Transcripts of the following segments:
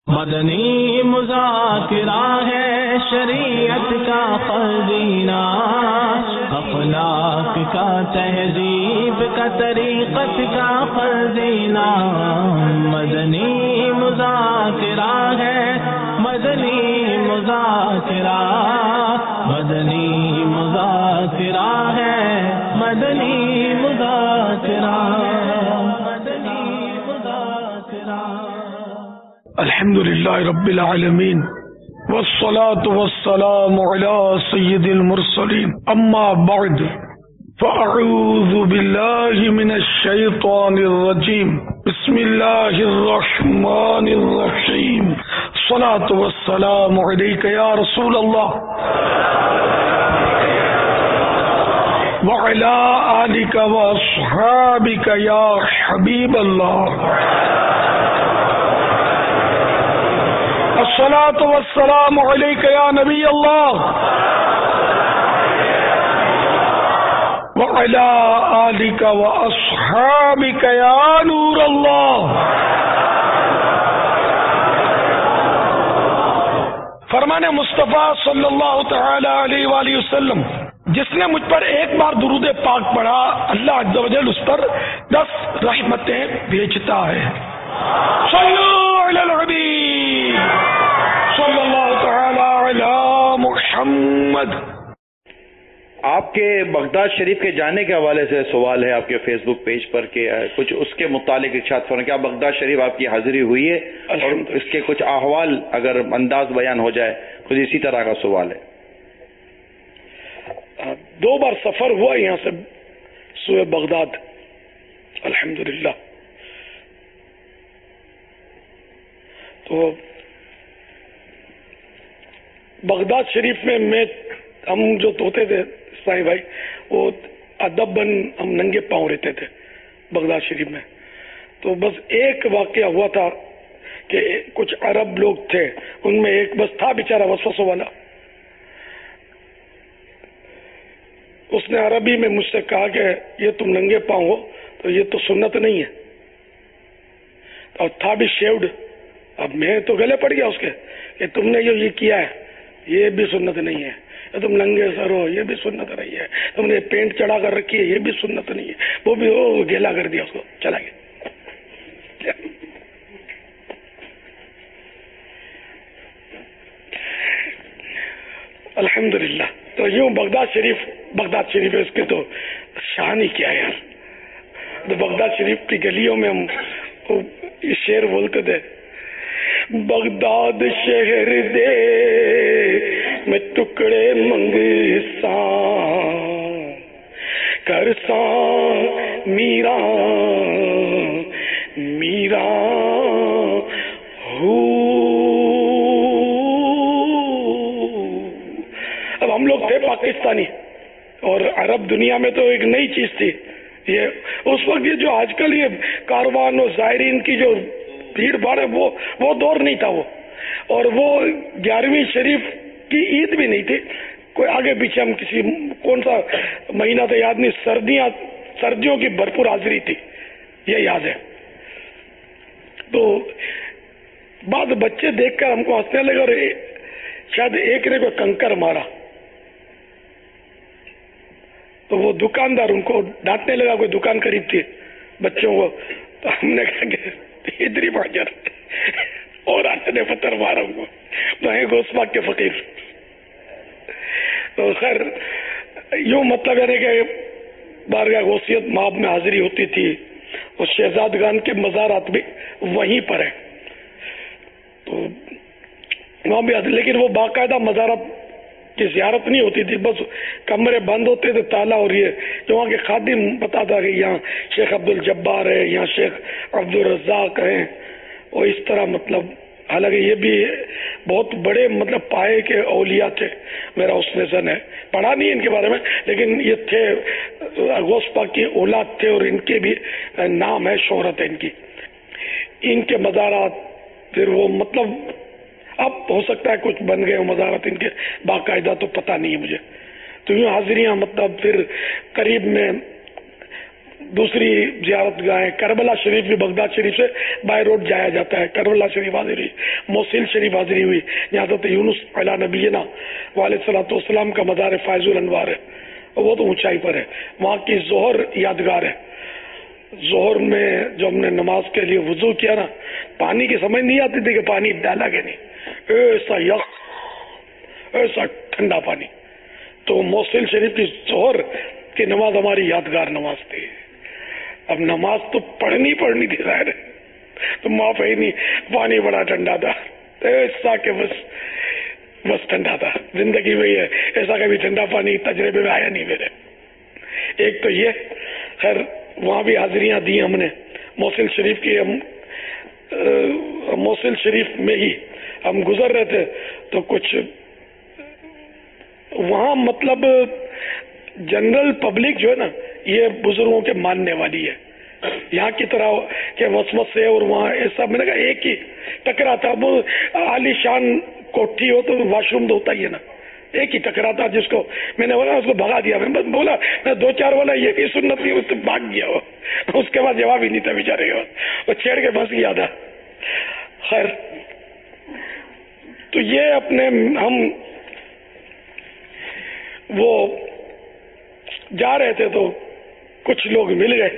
مدنی مذاکرہ ہے شریعت کا خزینہ، اخلاق کا تہذیب کا طریقت کا خزینہ، مدنی مذاکرہ ہے، مدنی مذاکرہ، مدنی مذاکرہ ہے، مدنی مذاکرہ، مدنی مذاکرہ۔ الحمد للہ رب العالمین والصلاة والسلام على سید المرسلین، اما بعد فاعوذ باللہ من الشیطان الرجیم، بسم اللہ الرحمن الرحیم، الصلاة والسلام علیک یا رسول اللہ وعلی آلک واصحابک یا حبیب اللہ، الصلاة والسلام علیک یا نبی اللہ وعلی آلک واصحابک یا نور اللہ۔ فرمان مصطفیٰ صلی اللہ تعالی علیہ وآلہ وسلم، جس نے مجھ پر ایک بار درود پاک پڑھا اللہ عز و جل اس پر 10 رحمتیں بھیجتا ہے۔ صلو علی الحبیب صلی اللہ تعالی علی محمد۔ آپ کے بغداد شریف کے جانے کے حوالے سے سوال ہے آپ کے فیس بک پیج پر کہ کچھ اس کے متعلق ارشاد فرمائیں، کیا بغداد شریف آپ کی حاضری ہوئی ہے اور اس کے کچھ احوال اگر انداز بیان ہو جائے، کچھ اسی طرح کا سوال ہے۔ 2 بار سفر ہوا یہاں سے سوئے بغداد الحمدللہ۔ تو بغداد شریف میں ہم جو ہوتے تھے سائی بھائی، وہ ادباً ہم ننگے پاؤں رہتے تھے بغداد شریف میں۔ تو بس ایک واقعہ ہوا تھا کہ کچھ عرب لوگ تھے، ان میں ایک بس تھا بیچارہ وسوسوں والا، اس نے عربی میں مجھ سے کہا کہ یہ تم ننگے پاؤں ہو تو یہ تو سنت نہیں ہے، اور تھا بھی شیوڈ۔ اب میں تو گلے پڑ گیا اس کے کہ تم نے یہ کیا ہے یہ بھی سنت نہیں ہے، تم ننگے سر ہو یہ بھی سنت نہیں ہے، تم نے پینٹ چڑھا کر رکھی ہے یہ بھی سنت نہیں ہے، وہ بھی گیلا کر دیا اس کو، چلا گیا۔ الحمدللہ۔ تو یوں بغداد شریف ہے، اس کے تو شان ہی کیا ہے یار۔ تو بغداد شریف کی گلیوں میں ہم یہ شعر بولتے تھے، بغداد شہر دے میں ٹکڑے منگساں کرساں میرا میرا ہو۔ اب ہم لوگ تھے پاکستانی اور عرب دنیا میں تو ایک نئی چیز تھی یہ، اس وقت یہ جو آج کل یہ کاروان اور زائرین کی جو بھیڑ بھاڑ ہے وہ دور نہیں تھا وہ، اور وہ 11ویں شریف کی عید بھی نہیں تھی، کوئی آگے پیچھے ہم کسی کون سا مہینہ تھا یاد نہیں، سردیوں کی بھرپور حاضری تھی یہ یاد ہے۔ تو بعد بچے دیکھ کر ہم کو ہنسنے لگے اور شاید ایک نے کوئی کنکر مارا تو وہ دکاندار ان کو ڈانٹنے لگا، کوئی دکان قریب تھی بچوں کو، تو ہم نے کہا کہ ادھر بازار اور آج نے پتھر مارا ہوں تو ہے گوس پاک کے فقیر۔ تو خیر یوں مطلب یعنی کہ بارگاہ غوثیت ماب میں حاضری ہوتی تھی، اور شہزادگان کے مزارات بھی وہیں پر ہیں، تو وہاں بھی حاضری، لیکن وہ باقاعدہ مزارات کی زیارت نہیں ہوتی تھی، بس کمرے بند ہوتے تھے تالا، اور یہ جو وہاں کے خادم بتاتا کہ یہاں شیخ عبد الجبار ہے، یہاں شیخ عبد الرزاق ہیں، اور اس طرح مطلب حالانکہ یہ بھی بہت بڑے مطلب پائے کے اولیاء تھے، میرا حسن ظن ہے، پڑھا نہیں ان کے بارے میں لیکن یہ تھے غوث پاک کی اولاد تھے، اور ان کے بھی نام ہے، شہرت ہے ان کی، ان کے مزارات پھر وہ مطلب اب ہو سکتا ہے کچھ بن گئے مزارات ان کے باقاعدہ، تو پتہ نہیں ہے مجھے۔ تو یوں حاضریاں مطلب پھر قریب میں دوسری زیارت گاہیں کربلا شریف بھی بغداد شریف سے بائی روڈ جایا جاتا ہے. کربلا شریف حاضری ہوئی, موصل شریف حاضری ہوئی, جہاں حضرت یونس علیہ نبینا علیہ الصلوۃ والسلام کا مزار فائز الانوار ہے, وہ تو اونچائی پر ہے. وہاں کی ظہر یادگار ہے. ظہر میں جو ہم نے نماز کے لیے وضو کیا نا, پانی کی سمجھ نہیں آتی تھی کہ پانی ڈالا کہ نہیں, ایسا یخ, ایسا ٹھنڈا پانی. تو موصل شریف کی ظہر کی نماز ہماری یادگار نماز تھی. اب نماز تو پڑھنی تھی ظاہر ہے, تو معاف ہی نہیں, پانی بڑا ٹھنڈا تھا, ایسا کہ بس ٹھنڈا تھا. زندگی میں یہ ایسا کبھی ٹھنڈا پانی تجربے میں آیا نہیں میرے. ایک تو یہ, خیر وہاں بھی حاضریاں دی ہم نے. موصل شریف کی موصل شریف میں ہی ہم گزر رہے تھے تو کچھ وہاں مطلب جنرل پبلک جو ہے نا یہ بزرگوں کے ماننے والی ہے, یہاں کی طرح کہ وسوسے اور وہاں ایسا میں نے کہا ایک ہی ٹکرا تھا. وہ عالی شان کوٹھی ہو تو واش روم تو ہوتا ہی ہے نا, ایک ہی ٹکرا تھا جس کو میں نے بولا اس کو بھگا دیا. میں بس بولا میں دو چار بولا یہ بھی سنت نہیں, اس سے بھاگ گیا وہ. اس کے بعد جواب ہی نہیں تھا بیچارے کا, وہ چھیڑ کے پھنس گیا تھا. خیر تو یہ اپنے ہم وہ جا رہے تھے تو کچھ لوگ مل گئے,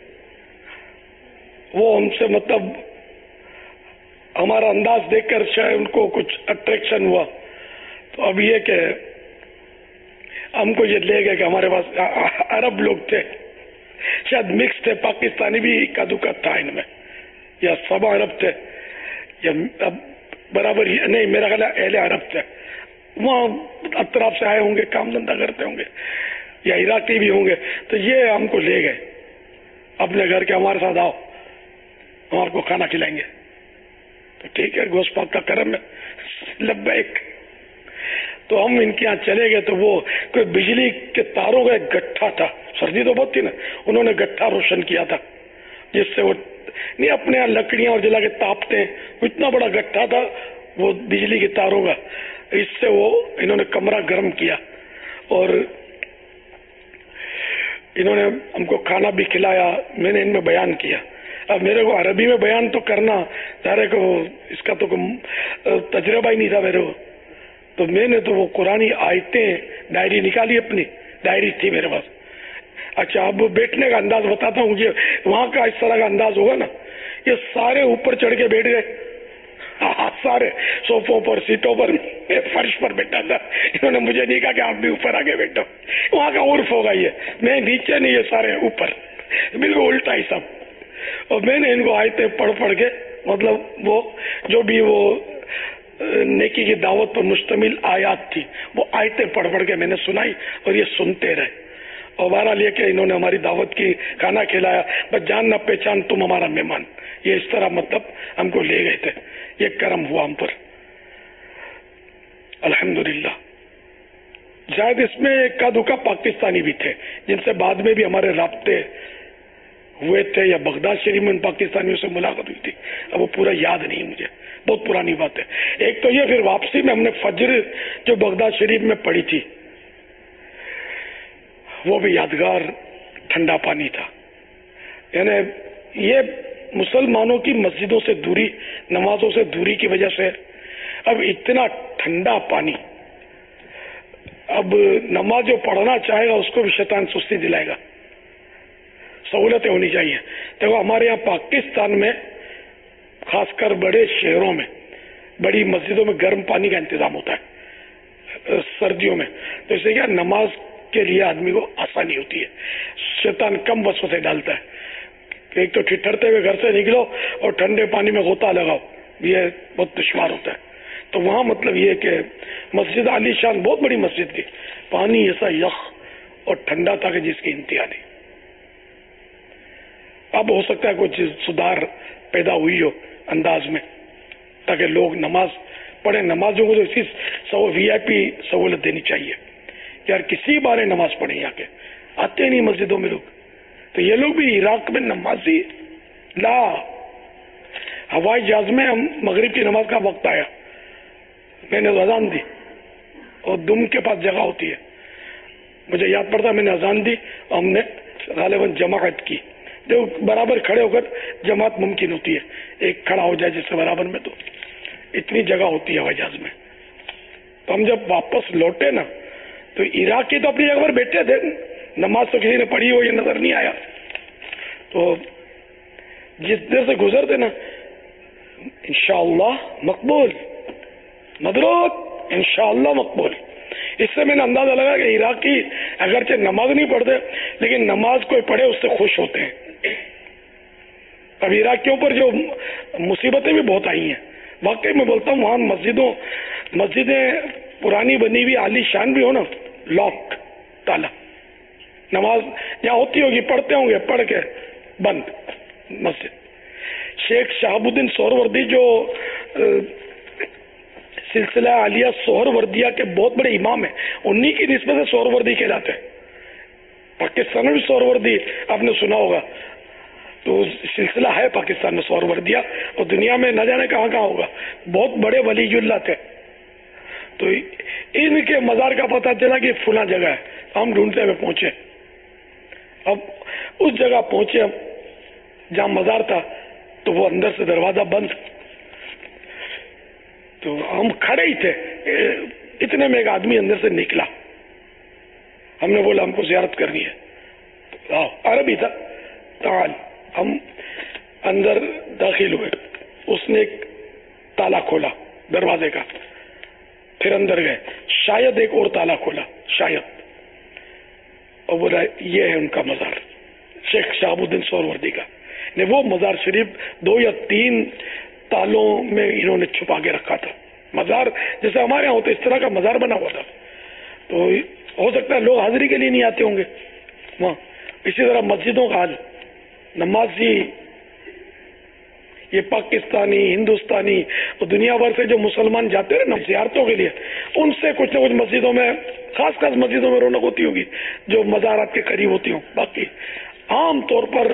وہ ہم سے مطلب ہمارا انداز دیکھ کر شاید ان کو کچھ اٹریکشن ہوا. تو اب یہ کہ ہم کو یہ لے گئے کہ ہمارے پاس عرب لوگ تھے, شاید مکس تھے, پاکستانی بھی کا دکا تھا ان میں, یا سب عرب تھے یا اب برابر ہی نہیں, میرا خیال اہل عرب تھے. وہاں اطراف سے آئے ہوں گے, کام دھندا کرتے ہوں گے, یا عراقی بھی ہوں گے. تو یہ ہم کو لے گئے اپنے گھر کے, ہمارے ساتھ آؤ, ہمارے کو کھانا کھلائیں گے. تو ٹھیک ہے, گوشت پاک کا کرم ہے, لبیک. تو ہم ان کے یہاں چلے گئے تو وہ کوئی بجلی کے تاروں کا ایک گٹھا تھا, سردی تو بہت تھی نا, انہوں نے گٹھا روشن کیا تھا جس سے وہ نہیں اپنے یہاں لکڑیاں اور جلا کے تاپتے ہیں, اتنا بڑا گٹھا تھا وہ بجلی کے تاروں کا. اس سے وہ انہوں نے کمرہ گرم کیا اور انہوں نے ہم کو کھانا بھی کھلایا. میں نے ان میں بیان کیا. اب میرے کو عربی میں بیان تو کرنا ظاہر کو اس کا تو تجربہ ہی نہیں تھا میرے کو. تو میں نے تو وہ قرآنی آیتیں ڈائری نکالی, اپنی ڈائری تھی میرے پاس. اچھا اب بیٹھنے کا انداز بتاتا ہوں, یہ وہاں کا اس طرح کا انداز ہوگا نا, یہ سارے اوپر چڑھ کے بیٹھ گئے, سارے صوفوں پر, سیٹوں پر, فرش پر بیٹھا تھا. انہوں نے مجھے نہیں کہا کہ آپ بھی اوپر آگے بیٹھو, وہاں کا عرف ہوگا یہ, میں نیچے نہیں, یہ سارے اوپر, بالکل الٹا ہی سب. اور میں نے ان کو آیتیں پڑھ کے مطلب وہ جو بھی وہ نیکی کی دعوت پر مشتمل آیات تھی وہ آیتیں پڑھ کے میں نے سنائی اور یہ سنتے رہے. اور بہرحال یہ کہ انہوں نے ہماری دعوت کی, کھانا کھلایا, بس جان نہ پہچان تم ہمارا مہمان, یہ اس طرح مطلب ہم کو لے گئے تھے. یہ کرم ہوا ہم پر الحمدللہ. شاید اس میں ایک دکا پاکستانی بھی تھے جن سے بعد میں بھی ہمارے رابطے ہوئے تھے, یا بغداد شریف میں ان پاکستانیوں سے ملاقات ہوئی تھی. اب وہ پورا یاد نہیں مجھے, بہت پرانی بات ہے. ایک تو یہ, پھر واپسی میں ہم نے فجر جو بغداد شریف میں پڑھی تھی وہ بھی یادگار ٹھنڈا پانی تھا. یعنی یہ مسلمانوں کی مسجدوں سے دوری, نمازوں سے دوری کی وجہ سے اب اتنا ٹھنڈا پانی, اب نماز جو پڑھنا چاہے گا اس کو بھی شیطان سستی دلائے گا. سہولتیں ہونی چاہیے. دیکھو ہمارے یہاں پاکستان میں خاص کر بڑے شہروں میں بڑی مسجدوں میں گرم پانی کا انتظام ہوتا ہے سردیوں میں, تو اس سے کیا نماز کے لیے آدمی کو آسانی ہوتی ہے. شیطان کم وسوسے ڈالتا ہے. ایک تو ٹھٹرتے ہوئے گھر سے نکلو اور ٹھنڈے پانی میں غوطہ لگاؤ, یہ بہت دشوار ہوتا ہے. تو وہاں مطلب یہ کہ مسجد علی شان بہت بڑی مسجد تھی, پانی ایسا یخ اور ٹھنڈا تھا کہ جس کی انتہا نہیں. اب ہو سکتا ہے کچھ سدھار پیدا ہوئی ہو انداز میں تاکہ لوگ نماز پڑھیں. نمازوں کو تو اسی وی آئی پی سہولت دینی چاہیے کہ یار کسی بارے نماز پڑھیں. یہاں کے آتے نہیں مسجدوں میں لوگ, تو یہ لوگ بھی عراق میں نمازی لا. ہوائی جہاز میں ہم مغرب کی نماز کا وقت آیا, میں نے اذان دی اور دم کے پاس جگہ ہوتی ہے, مجھے یاد پڑتا میں نے اذان دی اور ہم نے غالباً جماعت کی، جو برابر کھڑے ہو کر جماعت ممکن ہوتی ہے، ایک کھڑا ہو جائے جس سے برابر میں، تو اتنی جگہ ہوتی ہے ہوائی جہاز میں. تو ہم جب واپس لوٹے نا تو عراق کے تو اپنی جگہ پر بیٹھے تھے، نماز تو کسی نے پڑھی ہو یہ نظر نہیں آیا. تو جس دیر سے گزرتے نا انشاءاللہ مقبول، مبروک انشاءاللہ مقبول، اس سے میں نے اندازہ لگا کہ عراقی اگرچہ نماز نہیں پڑھتے لیکن نماز کوئی پڑھے اس سے خوش ہوتے ہیں. اب عراقیوں پر جو مصیبتیں بھی بہت آئی ہیں، واقعی میں بولتا ہوں، وہاں مسجدیں پرانی بنی ہوئی عالی شان بھی ہو نا، لاک تالا، نماز یہاں ہوتی ہوگی، پڑھتے ہوں گے، پڑھ کے بند مسجد. شیخ شہاب الدین سہروردی جو سلسلہ عالیہ سہروردیہ کے بہت بڑے امام ہیں، انہی کی نسبت سے سہروردی کہلاتے ہیں. پاکستان میں بھی سہروردی آپ نے سنا ہوگا، تو سلسلہ ہے پاکستان میں سہروردیہ، اور دنیا میں نہ جانے کہاں کہاں ہوگا. بہت بڑے ولی اللہ تھے. تو ان کے مزار کا پتہ چلا کہ فلاں جگہ ہے، ہم ڈھونڈتے ہوئے پہنچے. اب اس جگہ پہنچے جہاں مزار تھا تو وہ اندر سے دروازہ بند، تو ہم کھڑے ہی تھے، اتنے میں ایک آدمی اندر سے نکلا. ہم نے بولا ہم کو زیارت کرنی ہے، عربی تھا، تعال. ہم اندر داخل ہوئے، اس نے ایک تالا کھولا دروازے کا، پھر اندر گئے، شاید ایک اور تالا کھولا، شاید، اور بولا یہ ہے ان کا مزار، شیخ شہاب الدین سہروردی کا. نے وہ مزار شریف 2 یا 3 تالوں میں انہوں نے چھپا کے رکھا تھا. مزار جیسے ہمارے یہاں ہوتا ہے اس طرح کا مزار بنا ہوا تھا. تو ہو سکتا ہے لوگ حاضری کے لیے نہیں آتے ہوں گے وہاں. اسی طرح مسجدوں کا حال، نمازی یہ پاکستانی، ہندوستانی اور دنیا بھر سے جو مسلمان جاتے ہیں نا زیارتوں کے لیے، ان سے کچھ نہ کچھ مسجدوں میں، خاص مسجدوں میں رونق ہوتی ہوگی جو مزارات کے قریب ہوتی ہوں. باقی عام طور پر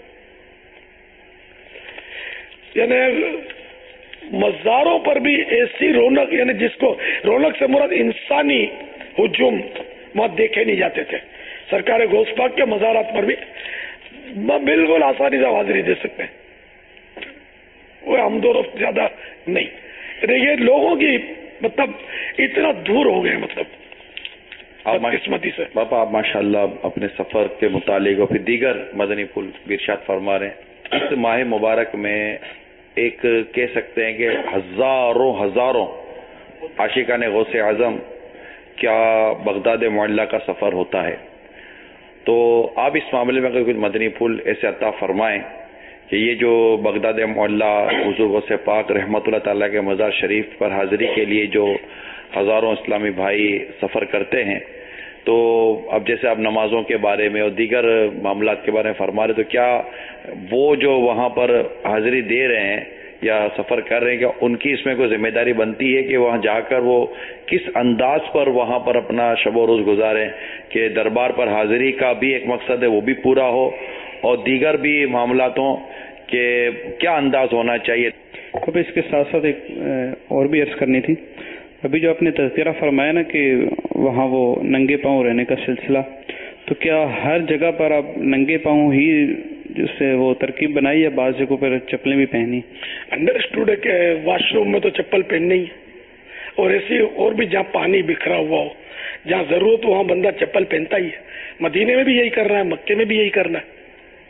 یعنی مزاروں پر بھی ایسی رونق، یعنی جس کو رونق سے مراد انسانی ہجوم وہاں دیکھے نہیں جاتے تھے. سرکار غوث پاک کے مزارات پر بھی بالکل آسانی سے حاضری دے سکتے ہیں، وہ ہم دو رفت زیادہ نہیں. یہ لوگوں کی مطلب اتنا دور ہو گئے، مطلب قسمتی سے. باپا آپ ماشاءاللہ اپنے سفر کے متعلق اور پھر دیگر مدنی پھول بھی ارشاد فرما رہے ہیں. اس ماہ مبارک میں ایک کہہ سکتے ہیں کہ ہزاروں عاشقان غوث اعظم کیا بغداد معلیٰ کا سفر ہوتا ہے. تو آپ اس معاملے میں اگر کچھ مدنی پھول ایسے عطا فرمائیں کہ یہ جو بغداد معلیٰ حضور غوث پاک رحمۃ اللہ تعالیٰ کے مزار شریف پر حاضری کے لیے جو ہزاروں اسلامی بھائی سفر کرتے ہیں، تو اب جیسے آپ نمازوں کے بارے میں اور دیگر معاملات کے بارے میں فرما رہے، تو کیا وہ جو وہاں پر حاضری دے رہے ہیں یا سفر کر رہے ہیں، کیا ان کی اس میں کوئی ذمہ داری بنتی ہے کہ وہاں جا کر وہ کس انداز پر وہاں پر اپنا شب و روز گزاریں کہ دربار پر حاضری کا بھی ایک مقصد ہے وہ بھی پورا ہو اور دیگر بھی معاملاتوں کہ کیا انداز ہونا چاہیے؟ اب اس کے ساتھ ساتھ ایک اور بھی عرض کرنی تھی. ابھی جو آپ نے تذکرہ فرمایا نا کہ وہاں وہ ننگے پاؤں رہنے کا سلسلہ، تو کیا ہر جگہ پر آپ ننگے پاؤں ہی جس سے وہ ترکیب بنائی یا بعض جگہوں پر چپلیں بھی پہنی؟ انڈرسٹوڈ ہے کہ واش روم میں تو چپل پہننی ہی ہے، اور ایسی اور بھی جہاں پانی بکھرا ہوا ہو، جہاں ضرورت وہاں بندہ چپل پہنتا ہی ہے. مدینے میں بھی یہی کرنا ہے، مکے میں بھی یہی کرنا ہے.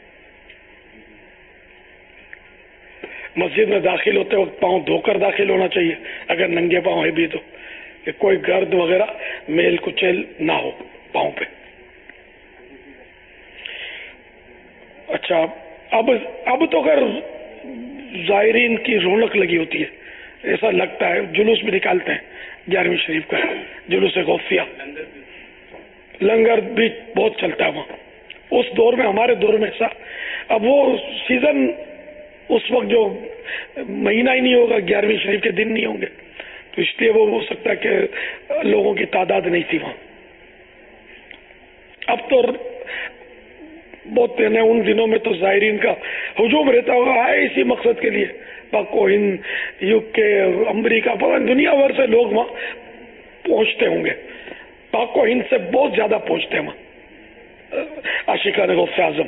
مسجد میں داخل ہوتے وقت پاؤں دھو کر داخل ہونا چاہیے اگر ننگے پاؤں ہے بھی، تو کہ کوئی گرد وغیرہ میل کچیل نہ ہو پاؤں پہ. اچھا اب تو اگر زائرین کی رونق لگی ہوتی ہے، ایسا لگتا ہے جلوس بھی نکالتے ہیں 11ویں شریف کا جلوس غوثیہ، لنگر بھی بہت چلتا ہے وہاں. اس دور میں، ہمارے دور میں ایسا، اب وہ سیزن اس وقت جو مہینہ ہی نہیں ہوگا، 11ویں شریف کے دن نہیں ہوں گے، تو اس لیے وہ ہو سکتا ہے کہ لوگوں کی تعداد نہیں تھی وہاں. اب تو بہت ان دنوں میں تو زائرین کا ہجوم رہتا ہوگا، ہے اسی مقصد کے لیے. پاک و ہند، UK، امریکہ، دنیا بھر سے لوگ وہاں پہنچتے ہوں گے. پاک و ہند سے بہت زیادہ پہنچتے ہیں وہاں. عاشقان غوث اعظم.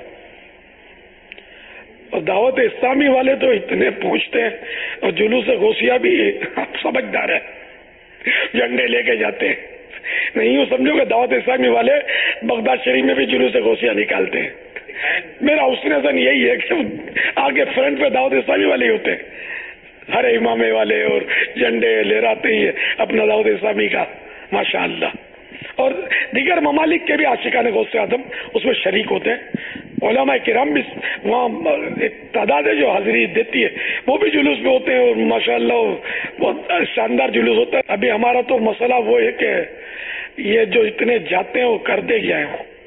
اور دعوت اسلامی والے تو اتنے پہنچتے ہیں, اور جلوس غوثیہ بھی آپ سمجھدار ہیں, جھنڈے لے کے جاتے ہیں. نہیں یوں سمجھو کہ دعوت اسلامی والے بغداد شریف میں بھی جلوس غوثیہ نکالتے ہیں. میرا حسن زن یہی ہے کہ آگے فرنٹ پہ دعوت اسلامی والے ہی ہوتے ہیں, ہر امامے والے, اور جھنڈے لہراتے ہی اپنا دعوت اسلامی کا ماشاء اللہ. اور دیگر ممالک کے بھی عاشقان غوث اعظم اس میں شریک ہوتے ہیں. علماء کرام بھی وہاں تعداد ہے جو حاضری دیتی ہے, وہ بھی جلوس میں ہوتے ہیں, اور ماشاءاللہ بہت شاندار جلوس ہوتا ہے. ابھی ہمارا تو مسئلہ وہ ہے کہ یہ جو اتنے جاتے ہیں وہ کر دے جائیں,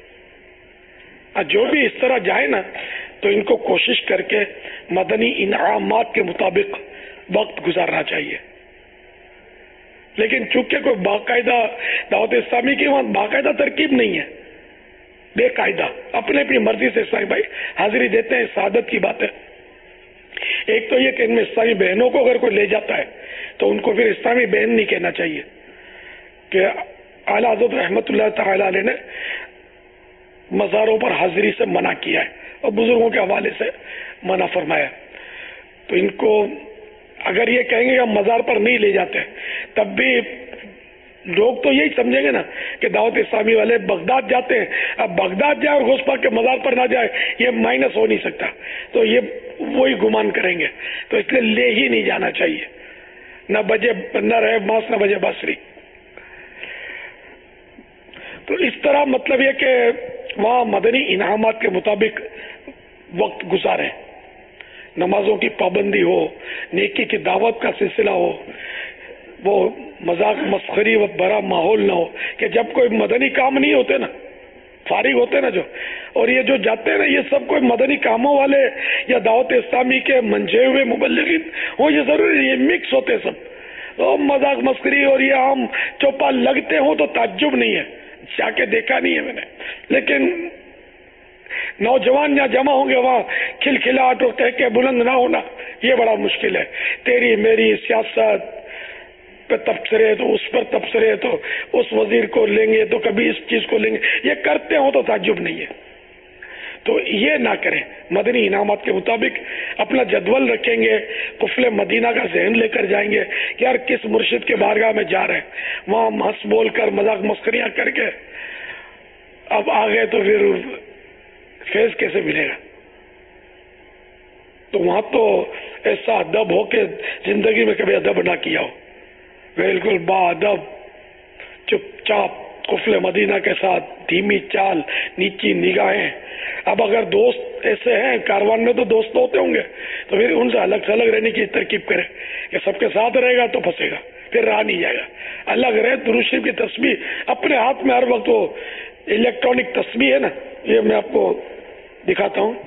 جو بھی اس طرح جائے نا تو ان کو کوشش کر کے مدنی انعامات کے مطابق وقت گزارنا چاہیے. لیکن چونکہ کوئی باقاعدہ دعوت اسلامی کی وہاں باقاعدہ ترکیب نہیں ہے, بے قاعدہ اپنے اپنی مرضی سے اسلامی بھائی حاضری دیتے ہیں, سعادت کی بات ہے. ایک تو یہ کہ ان میں اسلامی بہنوں کو اگر کوئی لے جاتا ہے تو ان کو پھر اسلامی بہن نہیں کہنا چاہیے, کہ اعلیٰ حضرت رحمت اللہ تعالی علیہ نے مزاروں پر حاضری سے منع کیا ہے اور بزرگوں کے حوالے سے منع فرمایا. تو ان کو اگر یہ کہیں گے کہ ہم مزار پر نہیں لے جاتے, تب بھی لوگ تو یہی سمجھیں گے نا کہ دعوت اسلامی والے بغداد جاتے ہیں. اب بغداد جائے اور غوث پاک کے مزار پر نہ جائے یہ مائنس ہو نہیں سکتا, تو یہ وہی گمان کریں گے. تو اس لیے لے ہی نہیں جانا چاہیے, نہ بجے نہ رہے ماس نہ بجے باسری. تو اس طرح مطلب یہ کہ وہاں مدنی انعامات کے مطابق وقت گزاریں, نمازوں کی پابندی ہو, نیکی کی دعوت کا سلسلہ ہو, وہ مذاق مسخری و برا ماحول نہ ہو کہ جب کوئی مدنی کام نہیں ہوتے نا, فارغ ہوتے نا جو, اور یہ جو جاتے ہیں نا یہ سب کوئی مدنی کاموں والے یا دعوت اسلامی کے منجے ہوئے مبلغین ہو, یہ ضروری یہ مکس ہوتے سب, تو مذاق مسخری اور یہ عام چوپال لگتے ہوں تو تعجب نہیں ہے, جا کے دیکھا نہیں ہے میں نے. لیکن نوجوان جہاں جمع ہوں گے وہاں کھلکھلاہٹ اور کہہ کے بلند نہ ہونا یہ بڑا مشکل ہے. تیری میری سیاست پہ تبصرے تو اس پر تبصرے, تو اس وزیر کو لیں گے تو کبھی اس چیز کو لیں گے, یہ کرتے ہوں تو تعجب نہیں ہے. تو یہ نہ کریں, مدنی انعامات کے مطابق اپنا جدول رکھیں گے, قفل مدینہ کا ذہن لے کر جائیں گے کہ یار کس مرشد کے بارگاہ میں جا رہے ہیں, وہاں ہنس بول کر مذاق مسخریاں کر کے اب آ گئے تو پھر فیض کیسے ملے گا. تو وہاں تو ایسا ادب ہو کہ زندگی میں کبھی ادب نہ کیا ہو, بالکل با ادب چپ چاپ قفل مدینہ کے ساتھ دھیمی چال نیچی نگاہیں. اب اگر دوست ایسے ہیں کاروان میں تو دوست ہوتے ہوں گے, تو پھر ان سے الگ رہنے کی ترکیب کرے کہ سب کے ساتھ رہے گا تو پھنسے گا, پھر رہا نہیں جائے گا. الگ رہے, درود شریف کی تسبیح اپنے ہاتھ میں ہر وقت, وہ الیکٹرانک تسبیح ہے نا, یہ میں آپ کو دکھاتا ہوں.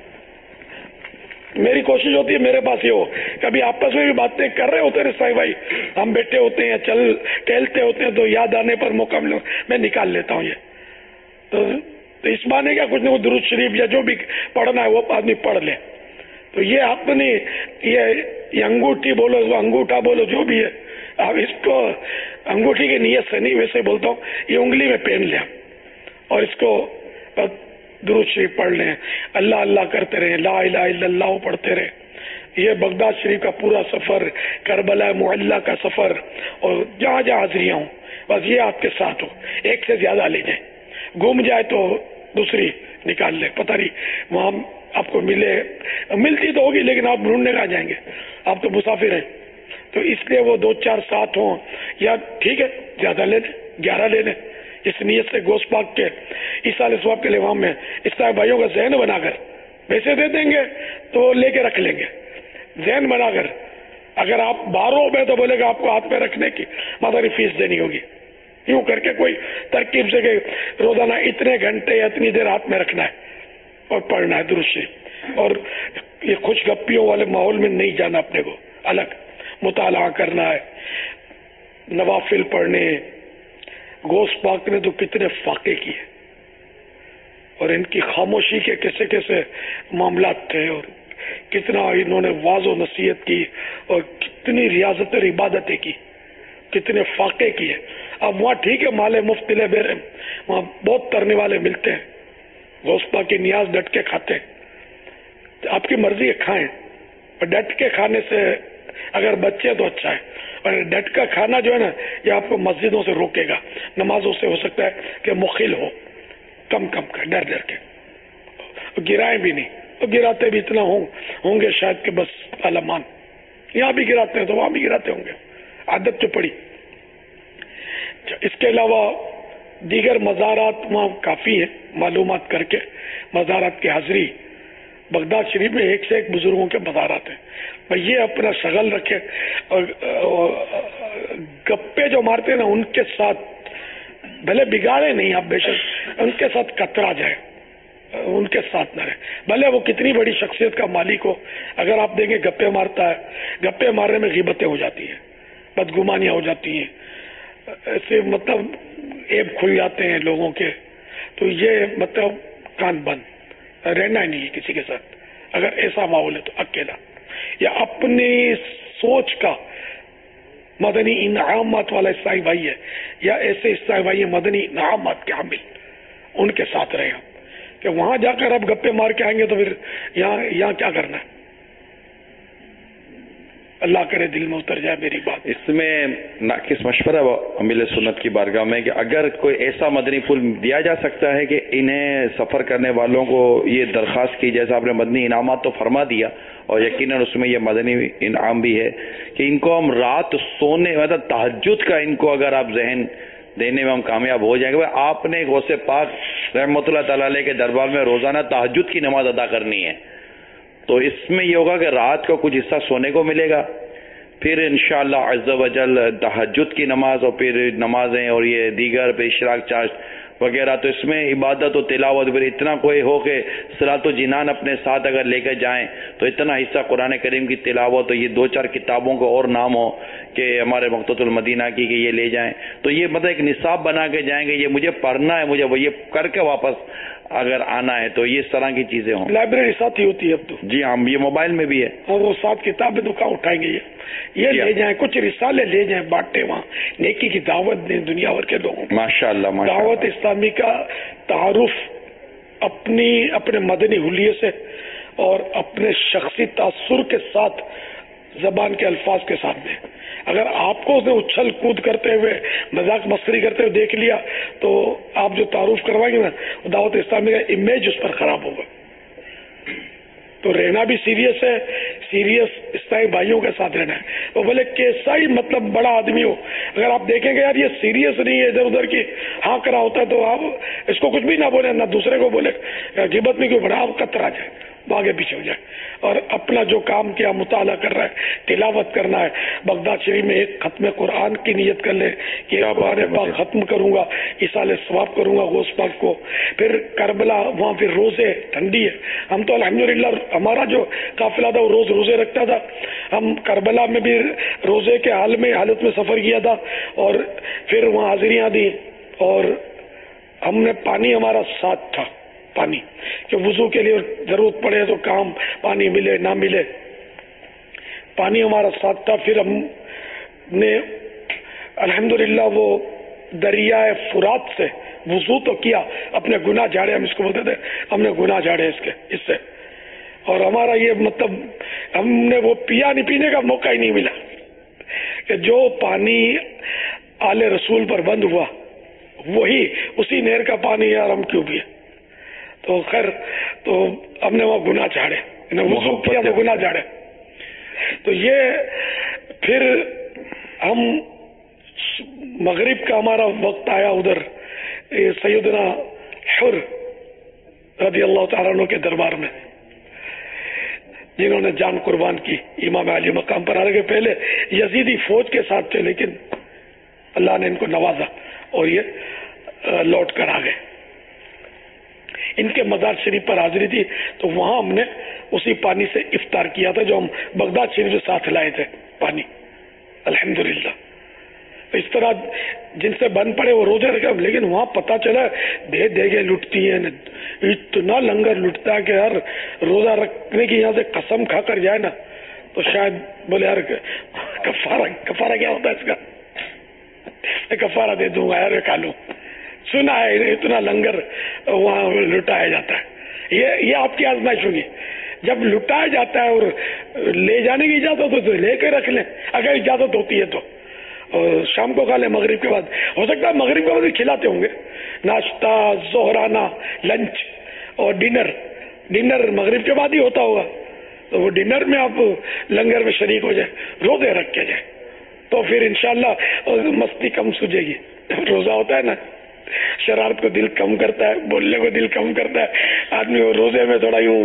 میری کوشش ہوتی ہے میرے پاس یہ ہو, کبھی آپس میں بھی باتیں کر رہے ہوتے ہیں سائی بھائی, ہم بیٹھے ہوتے ہیں ٹہلتے ہوتے ہیں, تو یاد آنے پر موقع ملے میں نکال لیتا ہوں یہ. تو اس معنی کیا کچھ نہ کچھ درود شریف یا جو بھی پڑھنا ہے وہ آدمی پڑھ لے. تو یہ اپنی یہ انگوٹھی بولو, انگوٹھا بولو, جو بھی ہے, آپ اس کو انگوٹھی کی نیت سے نہیں ویسے بولتا ہوں, یہ انگلی میں پہن لیں اور اس کو درود شریف پڑھ لیں, اللہ اللہ کرتے رہیں, لا الہ الا اللہ پڑھتے رہیں. یہ بغداد شریف کا پورا سفر, کربلا معلی کا سفر, اور جہاں جہاں حاضریاں ہوں بس یہ آپ کے ساتھ ہو, ایک سے زیادہ لے جائیں. گم جائے تو دوسری نکال لیں, پتہ نہیں وہاں آپ کو ملتی تو ہوگی لیکن آپ ڈھونڈنے کہاں جائیں گے, آپ تو مسافر ہیں. تو اس لیے وہ 2-4 ساتھ ہوں, یا ٹھیک ہے زیادہ لے لیں, 11 لے لیں, اس نیت سے غوث پاک کے عیسیٰ علیہ السلام کے لیوام میں اسلامی بھائیوں کا ذہن بنا کر پیسے دے دیں گے تو وہ لے کے رکھ لیں گے. ذہن بنا کر اگر آپ 12 میں تو بولے گا آپ کو ہاتھ میں رکھنے کی مدنی فیس دینی ہوگی, یوں کر کے کوئی ترکیب سے کہ روزانہ اتنے گھنٹے یا اتنی دیر ہاتھ میں رکھنا ہے اور پڑھنا ہے درود شریف. اور یہ خوش گپیوں والے ماحول میں نہیں جانا, اپنے کو الگ مطالعہ کرنا ہے, نوافل پڑھنے. غوث پاک نے تو کتنے فاقے کیے, اور ان کی خاموشی کے کیسے کیسے معاملات تھے, اور کتنا انہوں نے واضح و نصیحت کی, اور کتنی ریاضت اور عبادتیں کی, کتنے فاقے کیے. اب وہاں ٹھیک ہے مال مفت لے بیرے, وہاں بہت کرنے والے ملتے ہیں, غوث پاک کی نیاز ڈٹ کے کھاتے ہیں، آپ کی مرضی ہے کھائیں، اور ڈٹ کے کھانے سے اگر بچے تو اچھا ہے، اور ڈٹ کا کھانا جو ہے نا یہ آپ کو مسجدوں سے روکے گا، نمازوں سے ہو سکتا ہے کہ مخل ہو، کم کا ڈر ڈر کے، گرائیں بھی نہیں، تو گراتے بھی اتنا ہوں گے شاید کہ بس علمان، یہاں بھی گراتے ہیں تو وہاں بھی گراتے ہوں گے، عادت جو پڑی۔ اس کے علاوہ دیگر مزارات وہاں کافی ہیں، معلومات کر کے مزارات کی حاضری، بغداد شریف میں ایک سے ایک بزرگوں کے مزارات ہیں، بھائی یہ اپنا شغل رکھے، اور گپے جو مارتے ہیں نا ان کے ساتھ بھلے بگاڑے نہیں آپ، بے شک ان کے ساتھ کترا جائے، ان کے ساتھ نہ رہے، بھلے وہ کتنی بڑی شخصیت کا مالک ہو، اگر آپ دیکھیں گپے مارتا ہے، گپے مارنے میں غیبتیں ہو جاتی ہیں، بدگمانیاں ہو جاتی ہیں، ایسے مطلب عیب کھل جاتے ہیں لوگوں کے، تو یہ مطلب کان بند رہنا ہی نہیں ہے کسی کے ساتھ، اگر ایسا ماحول ہے تو اکیلا، یا اپنی سوچ کا مدنی انعامات والا عیسائی بھائی ہے، یا ایسے عیسائی بھائی ہیں مدنی انعامات کے حامل، ان کے ساتھ رہے ہم، کہ وہاں جا کر اب گپے مار کے آئیں گے تو پھر یہاں کیا کرنا ہے؟ اللہ کرے دل میں اتر جائے میری بات۔ اس میں ناقص مشورہ امیل سنت کی بارگاہ میں کہ اگر کوئی ایسا مدنی پھول دیا جا سکتا ہے کہ انہیں سفر کرنے والوں کو یہ درخواست کی، جیسا آپ نے مدنی انعامات تو فرما دیا، اور یقیناً اس میں یہ مدنی انعام بھی ہے کہ ان کو ہم رات سونے مطلب تہجد کا ان کو اگر آپ ذہن دینے میں ہم کامیاب ہو جائیں گے، آپ نے غوث پاک رحمۃ اللہ تعالی علیہ کے دربار میں روزانہ تہجد کی نماز ادا کرنی ہے، تو اس میں یہ ہوگا کہ رات کو کچھ حصہ سونے کو ملے گا، پھر انشاءاللہ عز و جل تہجد کی نماز اور پھر نمازیں اور یہ دیگر پہ اشراق چارج وغیرہ، تو اس میں عبادت و تلاوت، پھر اتنا کوئی ہو کہ صلاۃ و جنان اپنے ساتھ اگر لے کے جائیں تو اتنا حصہ قرآن کریم کی تلاوت، تو یہ 2-4 کتابوں کو اور نام ہو کہ ہمارے مقتۃ المدینہ کی کہ یہ لے جائیں، تو یہ مطلب ایک نصاب بنا کے جائیں گے، یہ مجھے پڑھنا ہے، مجھے وہ یہ کر کے واپس اگر آنا ہے، تو یہ اس طرح کی چیزیں ہوں۔ لائبریری ساتھ ہی ہوتی ہے اب تو، جی ہاں، یہ موبائل میں بھی ہے، اور وہ ساتھ کتابیں تو کہاں اٹھائیں گے، یہ لے جائیں، کچھ رسالے لے جائیں، بانٹے، وہاں نیکی کی دعوت دیں دنیا بھر کے لوگوں کو۔ ماشاءاللہ دعوت اسلامی کا تعارف اپنے مدنی حلیے سے اور اپنے شخصی تاثر کے ساتھ زبان کے الفاظ کے ساتھ دیں۔ اگر آپ کو اسے اچھل کود کرتے ہوئے، مذاق مسخری کرتے ہوئے دیکھ لیا تو آپ جو تعارف کروائیں گے نا، دعوت اسلامی کا امیج اس پر خراب ہوگا۔ تو رہنا بھی سیریس ہے، سیریس اسلامی بھائیوں کے ساتھ رہنا ہے، وہ بولے کیسا ہی مطلب بڑا آدمی ہو، اگر آپ دیکھیں گے یار یہ سیریس نہیں ہے، ادھر ادھر کی ہاں کرا ہوتا ہے، تو آپ اس کو کچھ بھی نہ بولے، نہ دوسرے کو بولے، غیبت میں کیوں بڑا، آپ کترا جائے، آگے پیچھے ہو جائے، اور اپنا جو کام کیا مطالعہ کر رہا ہے، تلاوت کرنا ہے، بغداد شریف میں ایک ختم قرآن کی نیت کر لے کہ قرآن پاک ختم کروں گا، ایصال ثواب کروں گا غوث پاک کو، پھر کربلا، وہاں پھر روزے، ٹھنڈی ہے، ہم تو الحمدللہ ہمارا جو قافلہ تھا وہ روز روزے رکھتا تھا، ہم کربلا میں بھی روزے کے حالت میں سفر کیا تھا، اور پھر وہاں حاضریاں دی، اور ہم نے پانی ہمارا ساتھ تھا، پانی کہ وضو کے لیے ضرورت پڑے تو کام پانی ملے نہ ملے، پانی ہمارا ساتھ تھا، پھر ہم نے الحمدللہ وہ دریائے فرات سے وضو تو کیا، اپنے گناہ جھاڑے، ہم اس کو بولتے تھے ہم نے گناہ جھاڑے اس سے، اور ہمارا یہ مطلب ہم نے وہ پیا نہیں، پینے کا موقع ہی نہیں ملا، کہ جو پانی آل رسول پر بند ہوا وہی اسی نہر کا پانی یار ہم کیوں پیے، تو خیر تو ہم نے وہ گناہ جھاڑے، وضو کیا تو گناہ جھاڑے، تو یہ پھر ہم مغرب کا ہمارا وقت آیا، ادھر سیدنا حر رضی اللہ تعالیٰ عنہ کے دربار میں، جنہوں نے جان قربان کی امام علی مقام پر آنے کے پہلے یزیدی فوج کے ساتھ تھے، لیکن اللہ نے ان کو نوازا اور یہ لوٹ کر آ گئے۔ ان کے مزار شریف پر حاضری تھی، تو وہاں ہم نے اسی پانی سے افطار کیا تھا جو ہم بغداد شریف سے ساتھ لائے تھے، پانی الحمدللہ۔ اس طرح جن سے بن پڑے وہ روزے رکھے، لیکن وہاں پتا چلا دے گے لٹتی ہیں، اتنا لنگر لٹتا ہے کہ ہر روزہ رکھنے کی یہاں سے قسم کھا کر جائے نا تو شاید بولے یار کفارہ کیا ہوتا ہے اس کا، کفارہ دے دوں گا یار کھا لوں، سنا ہے اتنا لنگر وہاں لٹایا جاتا ہے. یہ آپ کی آزمائش ہوگی. جب لٹایا جاتا ہے اور لے جانے کی اجازت ہو تو لے کے رکھ لیں اگر اجازت ہوتی ہے تو. اور شام کو کھا لیں مغرب کے بعد. ہو سکتا ہے مغرب کے بعد بھی کھلاتے ہوں گے. ناشتہ, ظہرانہ, لنچ اور ڈنر مغرب کے بعد ہی ہوتا ہوگا. تو وہ ڈنر میں آپ لنگر میں شریک ہو جائیں, روزے رکھ کے جائیں تو پھر انشاءاللہ مستی کم سوجے گی. روزہ ہوتا ہے نا, شرارت کو دل کم کرتا ہے, بولنے کو دل کم کرتا ہے. آدمی وہ روزے میں تھوڑا یوں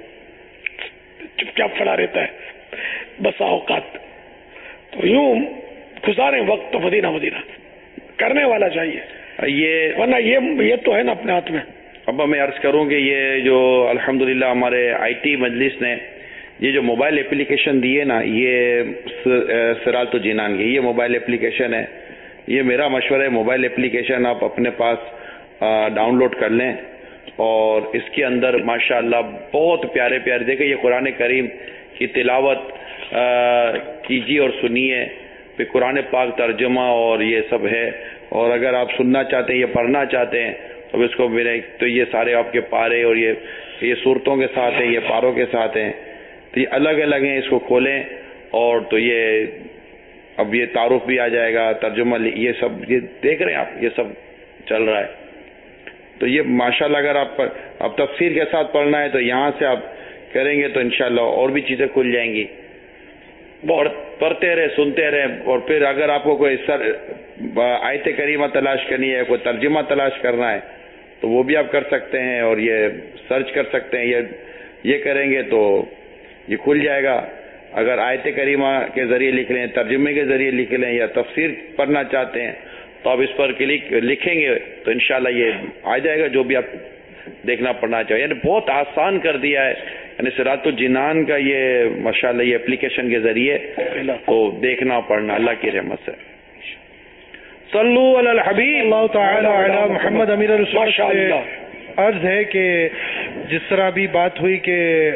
چپ چاپ پڑا رہتا ہے بسا اوقات. تو یوں گزارے وقت تو مدینہ کرنے والا چاہیے یہ, ورنہ یہ تو ہے نا اپنے ہاتھ میں. اب میں عرض کروں کہ یہ جو الحمدللہ ہمارے آئی ٹی مجلس نے یہ جو موبائل اپلیکیشن دی ہے نا, یہ سرات الجنان کی یہ موبائل اپلیکیشن ہے. یہ میرا مشورہ ہے, موبائل اپلیکیشن آپ اپنے پاس ڈاؤن لوڈ کر لیں اور اس کے اندر ماشاءاللہ بہت پیارے دیکھیں یہ قرآن کریم کی تلاوت کیجیے اور سنیے. پھر قرآن پاک ترجمہ اور یہ سب ہے. اور اگر آپ سننا چاہتے ہیں, یہ پڑھنا چاہتے ہیں تو اس کو تو یہ سارے آپ کے پارے اور یہ صورتوں کے ساتھ ہیں, یہ پاروں کے ساتھ ہیں. تو یہ الگ الگ ہیں, اس کو کھولیں اور تو یہ اب یہ تعارف بھی آ جائے گا, ترجمہ یہ سب یہ دیکھ رہے ہیں آپ, یہ سب چل رہا ہے. تو یہ ماشاءاللہ اگر آپ اب تفسیر کے ساتھ پڑھنا ہے تو یہاں سے آپ کریں گے تو انشاءاللہ اور بھی چیزیں کھل جائیں گی. پڑھتے رہے, سنتے رہے. اور پھر اگر آپ کو کوئی آیت کریمہ تلاش کرنی ہے, کوئی ترجمہ تلاش کرنا ہے تو وہ بھی آپ کر سکتے ہیں اور یہ سرچ کر سکتے ہیں. یہ کریں گے تو یہ کھل جائے گا. اگر آیت کریمہ کے ذریعے لکھ لیں, ترجمے کے ذریعے لکھ لیں یا تفسیر پڑھنا چاہتے ہیں تو آپ اس پر لکھیں گے تو انشاءاللہ یہ آ جائے گا جو بھی آپ دیکھنا پڑھنا چاہیے. یعنی بہت آسان کر دیا ہے. یعنی سرات الجنان کا یہ ماشاءاللہ یہ اپلیکیشن کے ذریعے تو دیکھنا پڑھنا اللہ کی رحمت سے. صلو علی الحبیب اللہ تعالی علی محمد امیر الرسول. عرض ہے کہ جس طرح بھی بات ہوئی کہ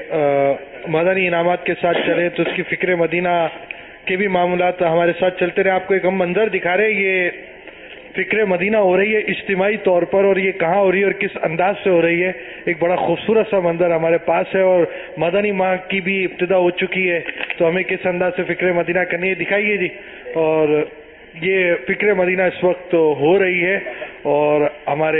مدنی انعامات کے ساتھ چلے تو اس کی فکر مدینہ کے بھی معاملات ہمارے ساتھ چلتے رہے. آپ کو ایک ہم منظر دکھا رہے, یہ فکر مدینہ ہو رہی ہے اجتماعی طور پر, اور یہ کہاں ہو رہی ہے اور کس انداز سے ہو رہی ہے. ایک بڑا خوبصورت سا منظر ہمارے پاس ہے اور مدنی ماہ کی بھی ابتدا ہو چکی ہے تو ہمیں کس انداز سے فکر مدینہ کرنی ہے دکھائیے جی. اور یہ فکر مدینہ اس وقت ہو رہی ہے اور ہمارے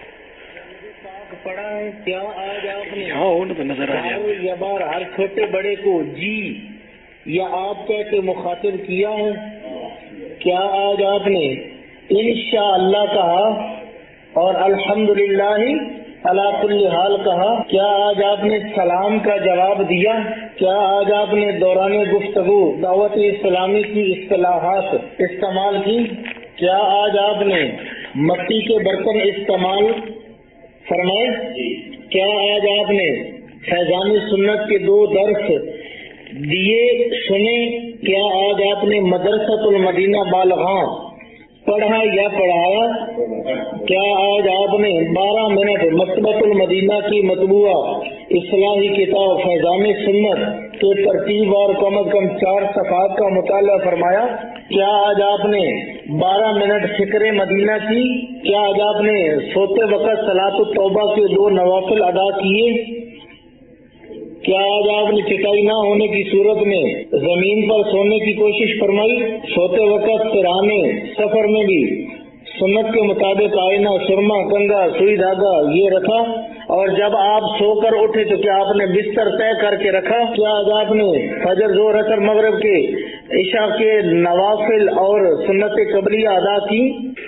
پڑھا ہے کیا آج آپ نے یہاں ہو نا تو نظر آ جائے یا بار ہر چھوٹے بڑے کو جی یا آپ کہہ کے مخاطب کیا ہے. کیا آج آپ نے انشاءاللہ کہا اور الحمدللہ علی کل حال کہا؟ کیا آج آپ نے سلام کا جواب دیا؟ کیا آج آپ نے دوران گفتگو دعوت اسلامی کی اصطلاحات استعمال کی؟ کیا آج آپ نے مٹی کے برتن استعمال فرمائے؟ کیا آج آپ نے فیضان سنت کے 2 درس دیے سنے؟ کیا آج آپ نے مدرسۃ المدینہ بالغاں پڑھا یا پڑھایا؟ کیا آج آپ نے 12 منٹ مکتبۃ المدینہ کی مطبوعہ اصلاحی کتاب فیضان سنت کے ترتیب اور کم از کم 4 صفحات کا مطالعہ فرمایا؟ کیا آج آپ نے 12 منٹ فکر مدینہ کی؟ کیا آج آپ نے سوتے وقت صلاۃ التوبہ کے 2 نوافل ادا کیے؟ کیا آج آپ نے چٹائی نہ ہونے کی صورت میں زمین پر سونے کی کوشش فرمائی؟ سوتے وقت سرانے سفر میں بھی سنت کے مطابق آئینہ سرما کنگا سوئی دھاگا یہ رکھا؟ اور جب آپ سو کر اٹھے تو کیا آپ نے بستر طے کر کے رکھا؟ کیا آج آپ نے فجر ظہر اثر مغرب کے عشاء کے نوافل اور سنت قبلیہ ادا کی؟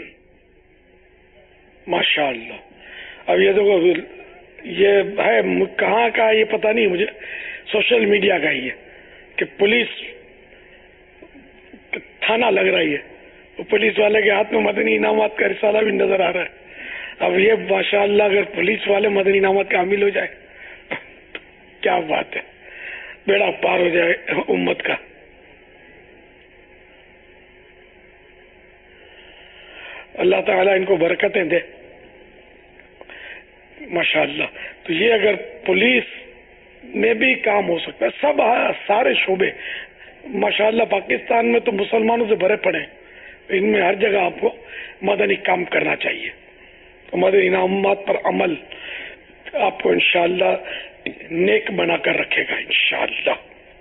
ماشاءاللہ. اب یہ دیکھو یہ ہے کہاں کا یہ پتہ نہیں مجھے, سوشل میڈیا کا ہی ہے کہ پولیس تھانہ لگ رہی ہے, پولیس والے کے ہاتھ میں مدنی انعامات کا رسالہ بھی نظر آ رہا ہے. اب یہ ماشاءاللہ اگر پولیس والے مدنی انعامات کا حامل ہو جائے کیا بات ہے, بیڑا پار ہو جائے امت کا. اللہ تعالیٰ ان کو برکتیں دے ماشاءاللہ. تو یہ اگر پولیس میں بھی کام ہو سکتا ہے, سب سارے شعبے ماشاءاللہ پاکستان میں تو مسلمانوں سے بھرے پڑے, ان میں ہر جگہ آپ کو مدنی کام کرنا چاہیے. ہمارے انعامات پر عمل آپ کو انشاءاللہ نیک بنا کر رکھے گا انشاءاللہ.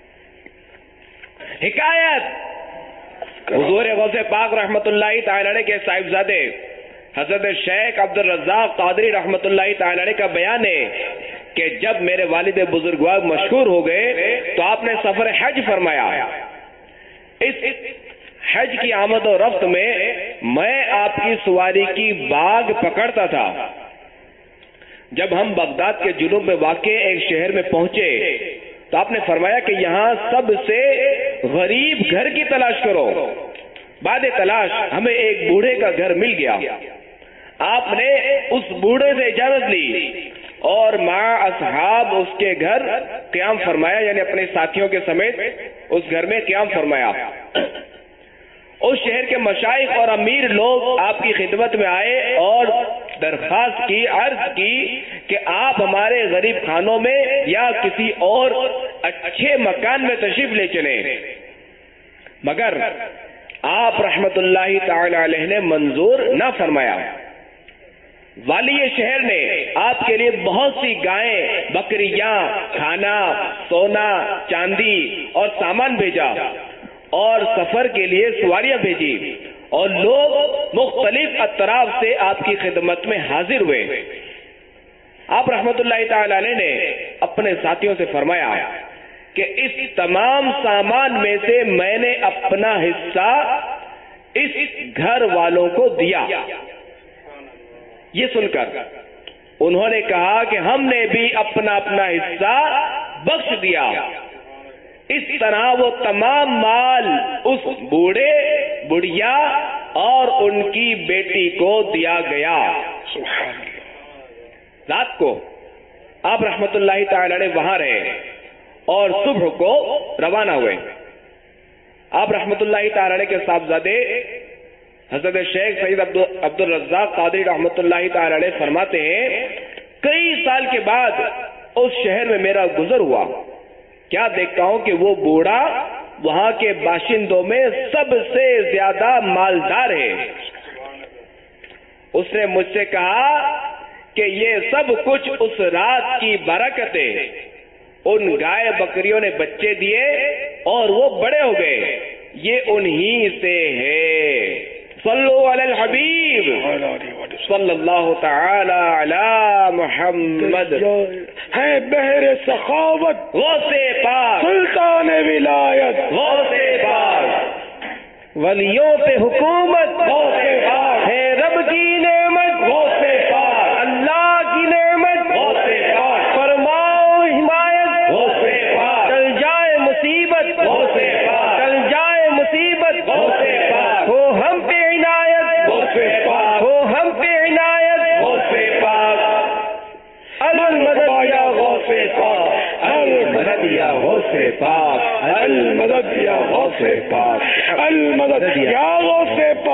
حکایت حضور غوث پاک رحمت اللہ تعالی علیہ کے صاحبزادے حضرت شیخ عبد الرزاق قادری رحمت اللہ تعالی علیہ کا بیان ہے کہ جب میرے والد بزرگوار مشہور ہو گئے تو آپ نے سفر حج فرمایا. اس حج کی آمد و رفت میں آپ کی سواری کی باغ پکڑتا تھا. جب ہم بغداد کے جنوب میں واقع ایک شہر میں پہنچے تو آپ نے فرمایا کہ یہاں سب سے غریب گھر کی تلاش کرو. بعد تلاش ہمیں ایک بوڑھے کا گھر مل گیا. آپ نے اس بوڑھے سے اجازت لی اور مع اصحاب اس کے گھر قیام فرمایا، یعنی اپنے ساتھیوں کے سمیت اس گھر میں قیام فرمایا. اس شہر کے مشائخ اور امیر لوگ آپ کی خدمت میں آئے اور درخواست کی، عرض کی کہ آپ ہمارے غریب خانوں میں یا کسی اور اچھے مکان میں تشریف لے چلیں. مگر آپ رحمت اللہ تعالی علیہ نے منظور نہ فرمایا. والی شہر نے آپ کے لیے بہت سی گائیں، بکریاں، کھانا، سونا، چاندی اور سامان بھیجا اور سفر کے لیے سواریاں بھیجی اور لوگ مختلف اطراف سے آپ کی خدمت میں حاضر ہوئے. آپ رحمت اللہ تعالی علیہ نے اپنے ساتھیوں سے فرمایا کہ اس تمام سامان میں سے میں نے اپنا حصہ اس گھر والوں کو دیا. یہ سن کر انہوں نے کہا کہ ہم نے بھی اپنا اپنا حصہ بخش دیا. اس طرح وہ تمام مال اس بوڑھے، بڑھیا اور ان کی بیٹی کو دیا گیا. رات کو آپ رحمت اللہ تعالی علیہ وہاں رہے اور صبح کو روانہ ہوئے. آپ رحمت اللہ تعالی علیہ کے صاحبزادے حضرت شیخ سید عبد الرزاق قادری رحمت اللہ تعالی علیہ فرماتے ہیں کئی سال کے بعد اس شہر میں میرا گزر ہوا. کیا دیکھتا ہوں کہ وہ بوڑھا وہاں کے باشندوں میں سب سے زیادہ مالدار ہے. اس نے مجھ سے کہا کہ یہ سب کچھ اس رات کی برکت ہے. ان گائے بکریوں نے بچے دیے اور وہ بڑے ہو گئے. یہ انہی سے ہے. صلو علی الحبیب صلی اللہ تعالی علی محمد. ہے بحر سخاوت غوث پاک سلطان ولایت غوث پاک ولیوں پہ حکومت غوث پاک ہے. رب کی نعمت غوث پاک، اللہ کی نعمت غوث پاک. فرماؤ حمایت غوث پاک. چل جائے مصیبت غوث پاک. چل جائے مصیبت غوث پاک. ہو ہم پہ عنایت غوث پاک. ہو ہم پہ عنایت غوث پاک. المدد یا غوث پاک. المدد یا غوث پاک. المدد یا غوث پاک. المدد یا غوث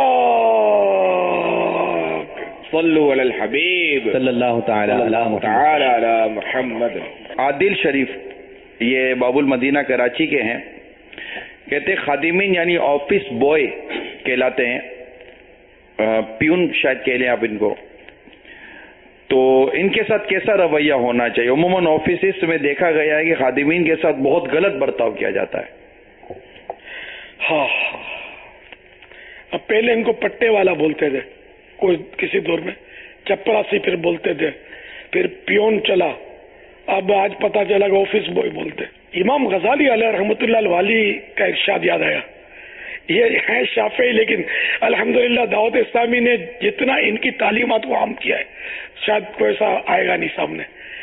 پاک. صلو علی الحبیب صلی اللہ تعالی علی محمد. عادل شریف یہ باب المدینہ کراچی کے ہیں. کہتے خادمین یعنی آفس بوائے کہلاتے ہیں، پیون شاید کہہ لیں آپ ان کو. تو ان کے ساتھ کیسا رویہ ہونا چاہیے؟ عموماً آفیسز میں دیکھا گیا ہے کہ خادمین کے ساتھ بہت غلط برتاؤ کیا جاتا ہے. ہاں، اب پہلے ان کو پٹے والا بولتے تھے کوئی کسی دور میں، چپراسی پھر بولتے تھے، پھر پیون چلا، اب آج پتا چلا کہ آفس بوائے بولتے. امام غزالی علیہ رحمۃ اللہ الوالی کا ارشاد یاد آیا. یہ ہیں شافعی لیکن الحمدللہ دعوت اسلامی نے جتنا ان کی تعلیمات کو عام کیا ہے شاید کوئی ایسا آئے گا نہیں سامنے.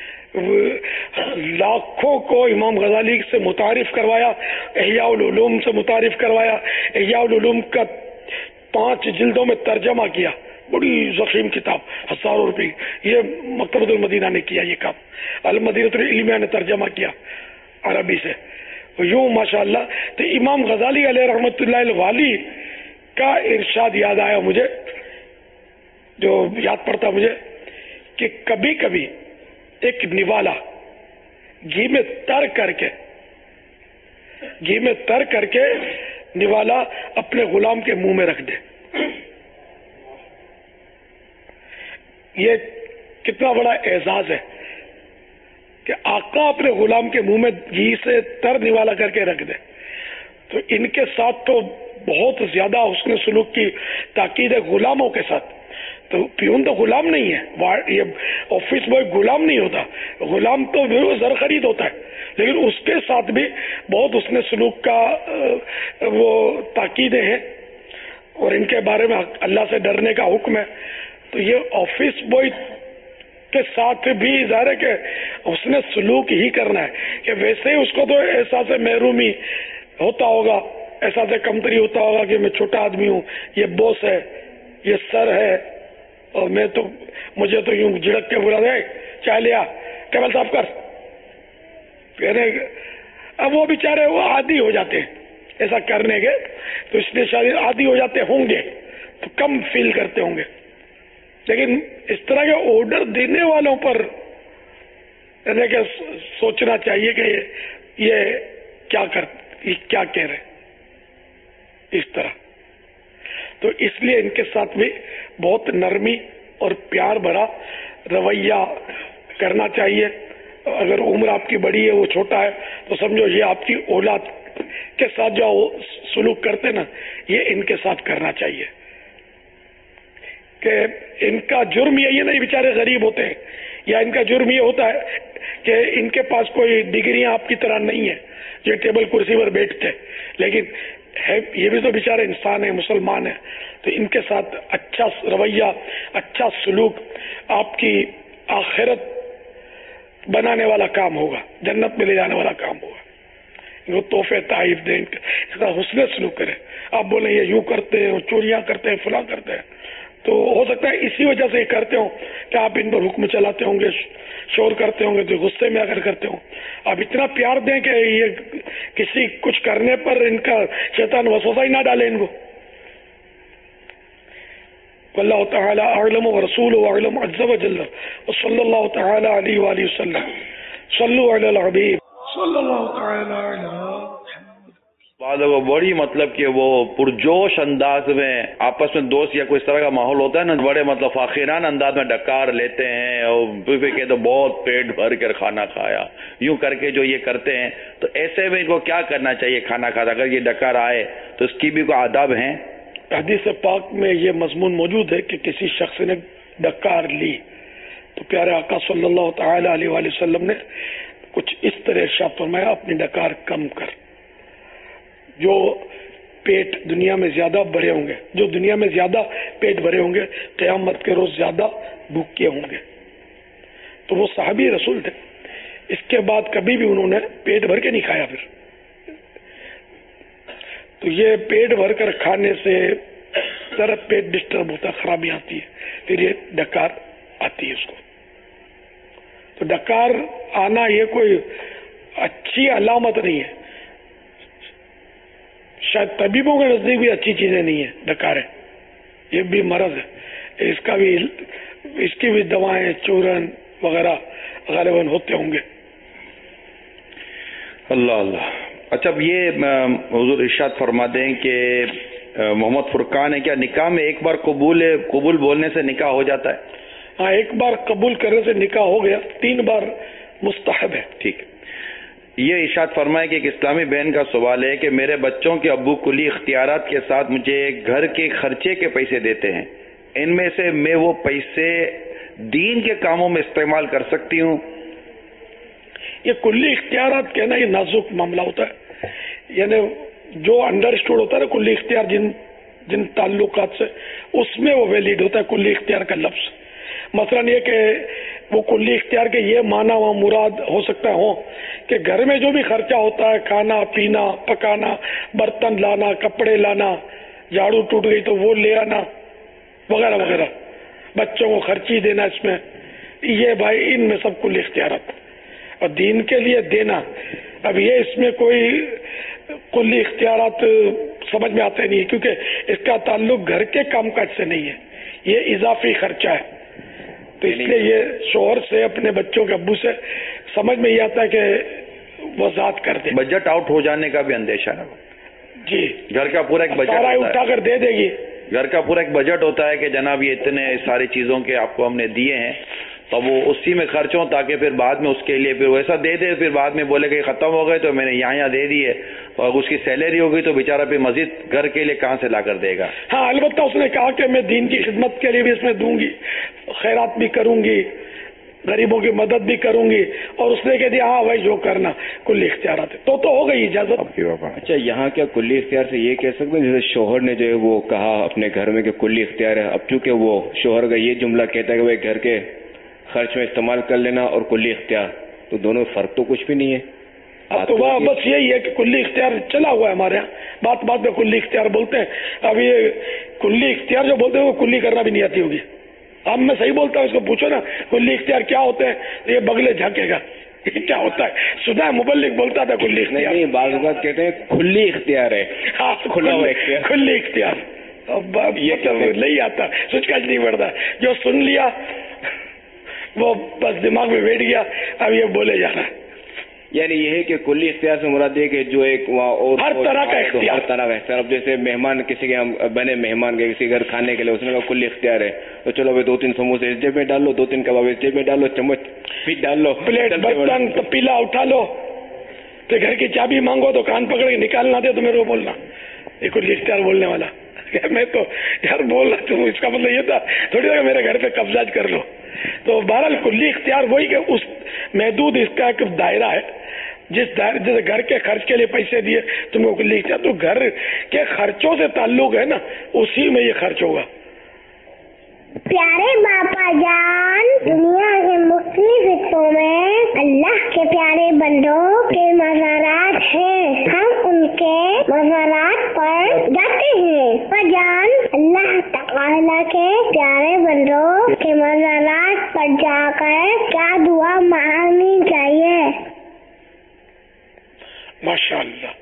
لاکھوں کو امام غزالی سے متعارف کروایا، احیاء العلوم سے متعارف کروایا. احیاء العلوم کا 5 جلدوں میں ترجمہ کیا، بڑی ضخیم کتاب، ہزاروں روپے. یہ مکتبۃ المدینہ نے کیا یہ کام. المدینہ العلمیہ نے ترجمہ کیا عربی سے. یوں ماشاءاللہ. تو امام غزالی علیہ رحمۃ اللہ الوالی کا ارشاد یاد آیا مجھے، جو یاد پڑتا مجھے کہ کبھی کبھی ایک نوالا گھی میں تر کر کے نوالا اپنے غلام کے منہ میں رکھ دے. یہ کتنا بڑا اعزاز ہے کہ آقا اپنے غلام کے منہ میں گھی سے تر نوالا کر کے رکھ دے. تو ان کے ساتھ تو بہت زیادہ حسن سلوک کی تاکید ہے غلاموں کے ساتھ. تو پیون تو غلام نہیں ہے، یہ آفس بوائے غلام نہیں ہوتا، غلام تو زر خرید ہوتا ہے، لیکن اس کے ساتھ بھی بہت حسن سلوک کا وہ تاکیدیں ہیں اور ان کے بارے میں اللہ سے ڈرنے کا حکم ہے. تو یہ آفس بوائے کے ساتھ بھی ظاہر ہے کہ اس نے سلوک ہی کرنا ہے کہ ویسے ہی اس کو تو احساس محرومی ہوتا ہوگا، احساس کمتری ہوتا ہوگا کہ میں چھوٹا آدمی ہوں، یہ باس ہے، یہ سر ہے، اور میں تو مجھے تو یوں جھڑک کے بلا دے چائے لیا کیبل صاف کر. اب وہ بیچارے وہ عادی ہو جاتے ہیں ایسا کرنے کے، تو اس لیے شاید عادی ہو جاتے ہوں گے تو کم فیل کرتے ہوں گے. لیکن اس طرح کے آرڈر دینے والوں پر کہ سوچنا چاہیے کہ یہ کیا کہہ رہے اس طرح. تو اس لیے ان کے ساتھ بھی بہت نرمی اور پیار بھرا رویہ کرنا چاہیے. اگر عمر آپ کی بڑی ہے وہ چھوٹا ہے تو سمجھو یہ آپ کی اولاد کے ساتھ جو سلوک کرتے نا یہ ان کے ساتھ کرنا چاہیے کہ ان کا جرم یہ نہیں بیچارے غریب ہوتے ہیں، یا ان کا جرم یہ ہوتا ہے کہ ان کے پاس کوئی ڈگریاں آپ کی طرح نہیں ہیں جو ٹیبل کرسی پر بیٹھتے، لیکن یہ بھی تو بیچارے انسان ہیں، مسلمان ہیں. تو ان کے ساتھ اچھا رویہ، اچھا سلوک آپ کی آخرت بنانے والا کام ہوگا، جنت میں لے جانے والا کام ہوگا. ان کو تحفے تحائف دیں، اس کا حسن سلوک کریں. آپ بولیں یہ یوں کرتے ہیں، چوریاں کرتے ہیں، فلاں کرتے ہیں، تو ہو سکتا ہے اسی وجہ سے یہ کرتے ہوں کہ آپ ان پر حکم چلاتے ہوں گے، شور کرتے ہوں گے تو غصے میں اگر کرتے ہوں. آپ اتنا پیار دیں کہ یہ کسی کچھ کرنے پر ان کا شیطان وسوسہ ہی نہ ڈالے ان کو. واللہ تعالی اعلم ورسولہ اعلم عز وجل وصلی اللہ تعالی علیہ وآلہ وسلم. صلوا علی الحبیب صلی اللہ تعالی علیہ. وہ بڑی مطلب کہ وہ پرجوش انداز میں آپس میں دوست یا کوئی اس طرح کا ماحول ہوتا ہے نا، بڑے مطلب فاخرانہ انداز میں ڈکار لیتے ہیں اور کہ تو بہت پیٹ بھر کر کھانا کھایا، یوں کر کے جو یہ کرتے ہیں. تو ایسے میں ان کو کیا کرنا چاہیے کھانا کھاتا؟ اگر یہ ڈکار آئے تو اس کی بھی کوئی آداب ہیں؟ حدیث پاک میں یہ مضمون موجود ہے کہ کسی شخص نے ڈکار لی تو پیارے آقا صلی اللہ تعالی علیہ وآلہ وسلم نے کچھ اس طرح ارشاد فرمایا، اپنی ڈکار کم کر. جو پیٹ دنیا میں زیادہ بھرے ہوں گے، جو دنیا میں زیادہ پیٹ بھرے ہوں گے، قیامت کے روز زیادہ بھوکے ہوں گے. تو وہ صحابی رسول تھے، اس کے بعد کبھی بھی انہوں نے پیٹ بھر کے نہیں کھایا. پھر تو یہ پیٹ بھر کر کھانے سے ذرا پیٹ ڈسٹرب ہوتا ہے، خرابی آتی ہے، پھر یہ ڈکار آتی ہے اس کو. تو ڈکار آنا یہ کوئی اچھی علامت نہیں ہے، شاید طبیبوں کے نزدیک بھی اچھی چیزیں نہیں ہیں ڈکاریں، یہ بھی مرض ہے، اس کی بھی دوائیں چورن وغیرہ غالباً ہوتے ہوں گے. اللہ اللہ. اچھا اب یہ حضور ارشاد فرما دیں کہ محمد فرقان ہے، کیا نکاح میں ایک بار قبول بولنے سے نکاح ہو جاتا ہے؟ ہاں، ایک بار قبول کرنے سے نکاح ہو گیا، 3 بار مستحب ہے. ٹھیک ہے. یہ ارشاد فرمائے کہ ایک اسلامی بہن کا سوال ہے کہ میرے بچوں کے ابو کلی اختیارات کے ساتھ مجھے گھر کے خرچے کے پیسے دیتے ہیں، ان میں سے میں وہ پیسے دین کے کاموں میں استعمال کر سکتی ہوں؟ یہ کلی اختیارات کہنا یہ نازک معاملہ ہوتا ہے، یعنی جو انڈرسٹوڈ ہوتا ہے نا کلی اختیار جن تعلقات سے، اس میں وہ ویلڈ ہوتا ہے کلی اختیار کا لفظ. مثلا یہ کہ وہ کلی اختیار کے یہ معنی و مراد ہو سکتا ہو کہ گھر میں جو بھی خرچہ ہوتا ہے، کھانا پینا پکانا، برتن لانا، کپڑے لانا، جھاڑو ٹوٹ گئی تو وہ لے آنا وغیرہ وغیرہ، بچوں کو خرچی دینا، اس میں یہ بھائی ان میں سب کلی اختیارات. اور دین کے لیے دینا، اب یہ اس میں کوئی کلی اختیارات سمجھ میں آتے نہیں، کیونکہ اس کا تعلق گھر کے کام کاج سے نہیں ہے، یہ اضافی خرچہ ہے. تو اس لیے یہ شوہر سے اپنے بچوں کے ابو سے سمجھ میں یہ آتا ہے کہ وضاحت کر دے. بجٹ آؤٹ ہو جانے کا بھی اندیشہ ہے. جی، گھر کا پورا ایک بجٹ سارا اٹھا کر دے دے گی، گھر کا پورا ایک بجٹ ہوتا ہے کہ جناب یہ اتنے ساری چیزوں کے آپ کو ہم نے دیے ہیں، تو وہ اسی میں خرچ ہوں تاکہ پھر بعد میں اس کے لیے پھر ویسا دے دے، پھر بعد میں بولے کہ ختم ہو گئے تو میں نے یہاں دے دیے، اور اس کی سیلری ہوگی تو بیچارہ پھر مزید گھر کے لیے کہاں سے لا کر دے گا؟ ہاں البتہ اس نے کہا کہ میں دین کی خدمت کے لیے بھی اس میں دوں گی، خیرات بھی کروں گی، غریبوں کی مدد بھی کروں گی، اور اس نے کہہ دیا ہاں بھائی جو کرنا، کلی اختیارات ہے تو ہو گئی اجازت. اچھا یہاں کیا کلی اختیار سے یہ کہہ سکتے ہیں جیسے شوہر نے جو ہے وہ کہا اپنے گھر میں کہ کلی اختیار ہے، اب چونکہ وہ شوہر کا یہ جملہ کہتا ہے کہ بھائی گھر کے خرچ میں استعمال کر لینا اور کلی اختیار، تو دونوں فرق تو کچھ بھی نہیں ہے. تو وہ بس یہی ہے کہ کلی اختیار چلا ہوا ہے ہمارے یہاں، بات بات میں کلی اختیار بولتے ہیں. اب یہ کلی اختیار جو بولتے ہیں وہ کلی کرنا بھی نہیں آتی ہوگی. اب میں صحیح بولتا ہوں، اس کو پوچھو نا کلی اختیار کیا ہوتے ہیں، یہ بگلے جھانکے گا کیا ہوتا ہے. سنا مبلغ بولتا تھا کلی اختیار، نہیں بعض اوقات کہتے ہیں کھلی اختیار ہے، کھلا ہوا اختیار، کلی اختیار. اب یہ نہیں آتا، سوچ کا نہیں پڑتا، جو سن لیا وہ بس دماغ میں بیٹھ گیا، اب یہ بولے جانا ہے. یعنی یہ ہے کہ کلی اختیار سے مراد ہے کہ جو ایک وہاں اور ہر طرح کا اختیار، ہر طرح کا اختیار. اب جیسے مہمان کسی کے بنے مہمان کے کسی گھر کھانے کے لیے، اس نے کہا کلی اختیار ہے تو چلو بھائی 2-3 سموسے اس جیب میں ڈال لو، 2-3 کباب اس جیب میں ڈال لو، چمچ بھی ڈال لو، پلیٹ برتن پتیلا اٹھا لو، کہ گھر کی چابی مانگو تو کان پکڑ کے نکالنا دے تو میرے کو بولنا. یہ کلی اختیار بولنے والا میں تو یار بول رہا ہوں، اس کا مطلب یہ تھا تھوڑی دیر میرے گھر پہ قبضہ کر لو. تو بہرحال کلی اختیار وہی کہ اس محدود اس کا ایک دائرہ ہے، جیسے گھر کے خرچ کے لیے پیسے دیے تم کو کلی اختیار، تو گھر کے خرچوں سے تعلق ہے نا، اسی میں یہ خرچ ہوگا. پیارے باپا جان، دنیا کے مختلف حصوں میں اللہ کے پیارے بندوں کے مزارات ہیں، ہم ان کے مزارات پر جاتے ہیں. باپا جان، اللہ تعالیٰ کے پیارے بندوں کے مزارات پر جا کر کیا دعا مانگنی چاہیے؟ ماشاءاللہ،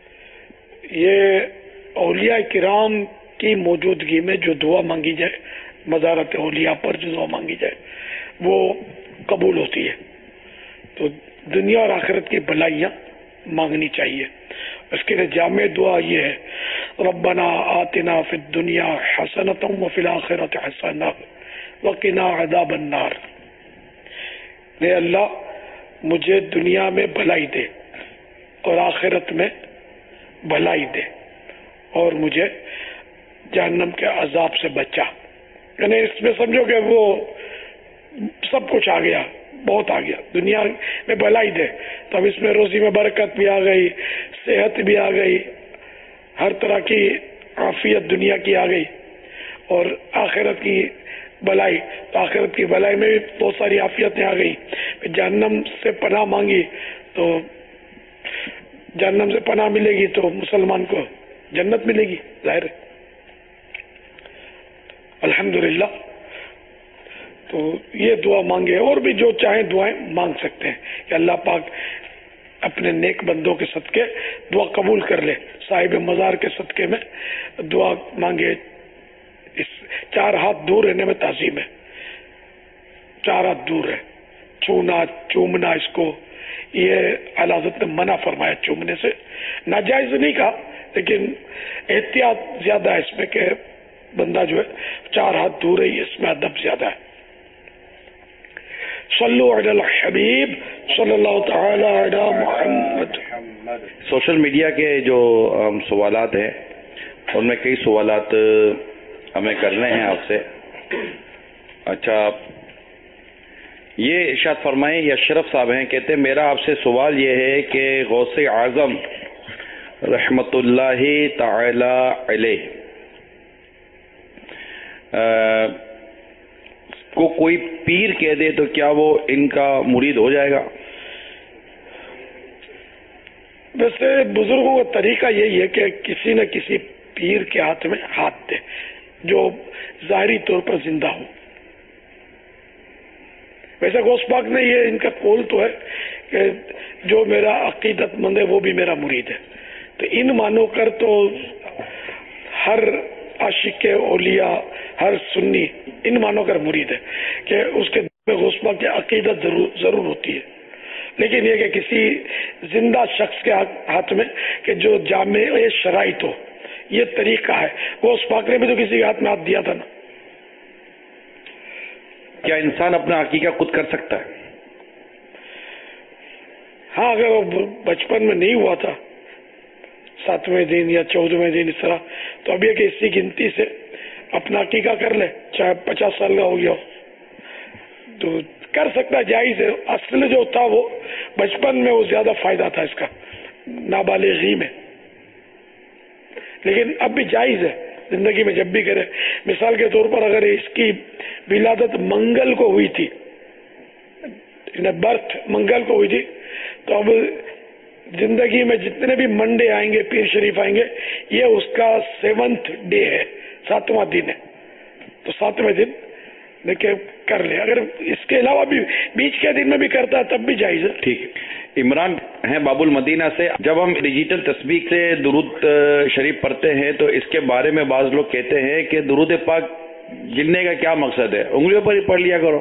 یہ اولیاء کرام کی موجودگی میں جو دعا مانگی جائے، مزارت اولیاء پر جو دعا مانگی جائے وہ قبول ہوتی ہے. تو دنیا اور آخرت کی بھلائیاں مانگنی چاہیے. اس کے لیے جامع دعا یہ ہے، ربنا آتنا فی الدنیا حسنۃ وفی الآخرۃ حسنۃ وقنا عذاب النار. اے اللہ مجھے دنیا میں بھلائی دے اور آخرت میں بھلائی دے، اور مجھے جہنم کے عذاب سے بچا. یعنی اس میں سمجھو کہ وہ سب کچھ آ گیا، بہت آ گیا. دنیا میں بھلائی دے تو اب اس میں روزی میں برکت بھی آ گئی، صحت بھی آ گئی، ہر طرح کی عافیت دنیا کی آ گئی، اور آخرت کی بھلائی، تو آخرت کی بھلائی میں بھی بہت ساری عافیتیں آ گئی. جہنم سے پناہ مانگی تو جہنم سے پناہ ملے گی تو مسلمان کو جنت ملے گی، ظاہر ہے. الحمدللہ. تو یہ دعا مانگے، اور بھی جو چاہیں دعائیں مانگ سکتے ہیں کہ اللہ پاک اپنے نیک بندوں کے صدقے دعا قبول کر لے. صاحب مزار کے صدقے میں دعا مانگے. اس 4 ہاتھ دور رہنے میں تعظیم ہے، 4 ہاتھ دور ہے. چھونا چومنا اس کو یہ اعلیٰ حضرت نے منع فرمایا، چومنے سے ناجائز نہیں کہا، لیکن احتیاط زیادہ ہے اس میں کہ بندہ جو ہے 4 ہاتھ دور ہے، اس میں ادب زیادہ ہے. صلو علی الحبیب صلی اللہ تعالی علی محمد. سوشل میڈیا کے جو سوالات ہیں ان میں کئی سوالات ہمیں کرنے ہیں آپ سے. اچھا، یہ ارشاد فرمائیں، یہ اشرف صاحب ہیں، کہتے ہیں میرا آپ سے سوال یہ ہے کہ غوث اعظم رحمت اللہ تعالی علیہ کو کوئی پیر کہہ دے تو کیا وہ ان کا مرید ہو جائے گا؟ ویسے بزرگوں کا طریقہ یہی ہے کہ کسی نہ کسی پیر کے ہاتھ میں ہاتھ دے جو ظاہری طور پر زندہ ہو. ویسے غوث پاک نے یہ ان کا قول تو ہے کہ جو میرا عقیدت مند ہے وہ بھی میرا مرید ہے. تو ان مانو کر تو ہر عاشق اولیاء، ہر سنی ان مانو کر مرید ہے کہ اس کے دل میں غوث پاک کی عقیدت ضرور ہوتی ہے. لیکن یہ کہ کسی زندہ شخص کے ہاتھ میں کہ جو جامع شرائط ہو، یہ طریقہ ہے. وہ اس پاک نے بھی تو کسی کے ہاتھ میں ہاتھ دیا تھا نا. کیا انسان اپنا عقیقہ خود کر سکتا ہے؟ ہاں، اگر وہ بچپن میں نہیں ہوا تھا 7ویں دن یا 14ویں دن اس طرح، تو اب یہ کہ اسی گنتی سے اپنا عقیقہ کر لے، چاہے 50 سال کا ہو گیا ہو تو کر سکتا، جائز ہے. اصل جو تھا وہ بچپن میں، وہ زیادہ فائدہ تھا اس کا نابالغی میں، لیکن اب بھی جائز ہے زندگی میں جب بھی کرے. مثال کے طور پر اگر اس کی ولادت منگل کو ہوئی تھی، برتھ منگل کو ہوئی تھی، تو اب زندگی میں جتنے بھی منڈے آئیں گے، پیر شریف آئیں گے، یہ اس کا 7th ڈے ہے، 7واں دن ہے. تو 7ویں دن دیکھیں کر لے. اگر اس کے علاوہ بھی بیچ کے دن میں بھی کرتا ہے تب بھی جائز ہے. ٹھیک ہے. عمران ہیں باب المدینہ سے. جب ہم ڈیجیٹل تسبیح سے درود شریف پڑھتے ہیں تو اس کے بارے میں بعض لوگ کہتے ہیں کہ درود پاک گننے کا کیا مقصد ہے؟ انگلیوں پر ہی پڑھ لیا کرو.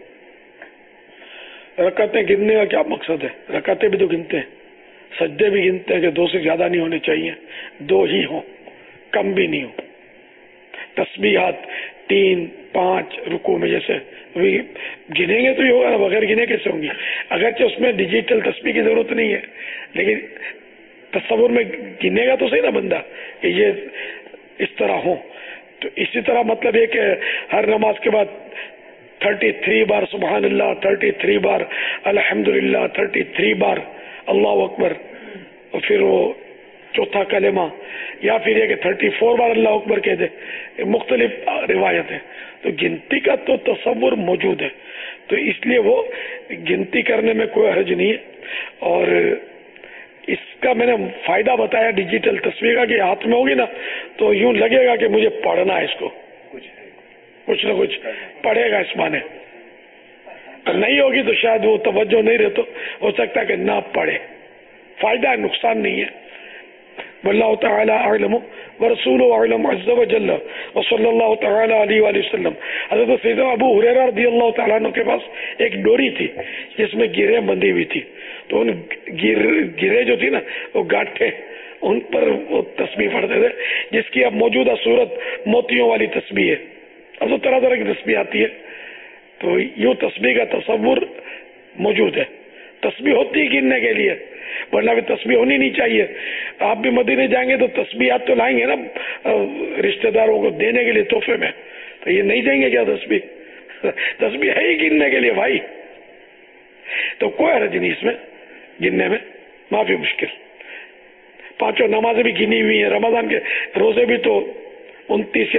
رکعتیں گننے کا کیا مقصد ہے؟ رکعتیں بھی تو گنتے ہیں، سجدے بھی گنتے ہیں کہ 2 سے زیادہ نہیں ہونے چاہیے، 2 ہی ہوں، کم بھی نہیں ہوں. تسبیحات 3 5 رکوع میں جیسے گنیں گے تو ہی ہوگا، بغیر گنے کیسے ہوں گی؟ اگرچہ اس میں ڈیجیٹل تسبیح کی ضرورت نہیں ہے، لیکن تصور میں گنے گا تو صحیح نا بندہ کہ یہ اس طرح ہو. تو اسی طرح مطلب یہ کہ ہر نماز کے بعد 33 بار سبحان اللہ، 33 بار الحمدللہ، 33 بار اللہ اکبر، اور پھر وہ چوتھا کلمہ، یا پھر یہ کہ 34 بار اللہ اکبر کہہ دے. مختلف روایت ہے. تو گنتی کا تو تصور موجود ہے، تو اس لیے وہ گنتی کرنے میں کوئی حرج نہیں ہے. اور اس کا میں نے فائدہ بتایا ڈیجیٹل تصویر کا کہ ہاتھ میں ہوگی نا تو یوں لگے گا کہ مجھے پڑھنا ہے، اس کو کچھ نہ کچھ پڑھے گا اس معنی. نہیں ہوگی تو شاید وہ توجہ نہیں رہے، تو ہو سکتا ہے کہ نہ پڑھے. فائدہ ہے، نقصان نہیں ہے. واللہ تعالی اعلم ورسولہ اعلم عز وجل وصلی اللہ تعالی علیہ وآلہ وسلم. حضرت سیدنا ابو ہریرہ رضی اللہ تعالیٰ عنہ کے پاس ایک ڈوری تھی جس میں گرے بندھی ہوئی تھی. تو ان گرے جو تھی نا، وہ گاٹھے، ان پر وہ تسبیح پڑھتے تھے، جس کی اب موجودہ صورت موتیوں والی تسبیح ہے. اب تو طرح طرح کی تسبیح آتی ہے. تو یوں تسبیح کا تصور موجود ہے. تسبیح ہوتی ہے گننے کے لیے، ورنہ بھی تسبیح ہونی نہیں چاہیے. آپ بھی مدینے جائیں گے تو تسبیحات تو لائیں گے نا رشتہ داروں کو دینے کے لیے تحفے میں، تو یہ نہیں دیں گے کیا تسبیح؟ تسبیح ہے ہی گننے کے لیے بھائی. تو کوئی حرج نہیں اس میں گننے میں، معافی مشکل. 5 نمازیں بھی گنی ہوئی ہیں، رمضان کے روزے بھی تو 29 یا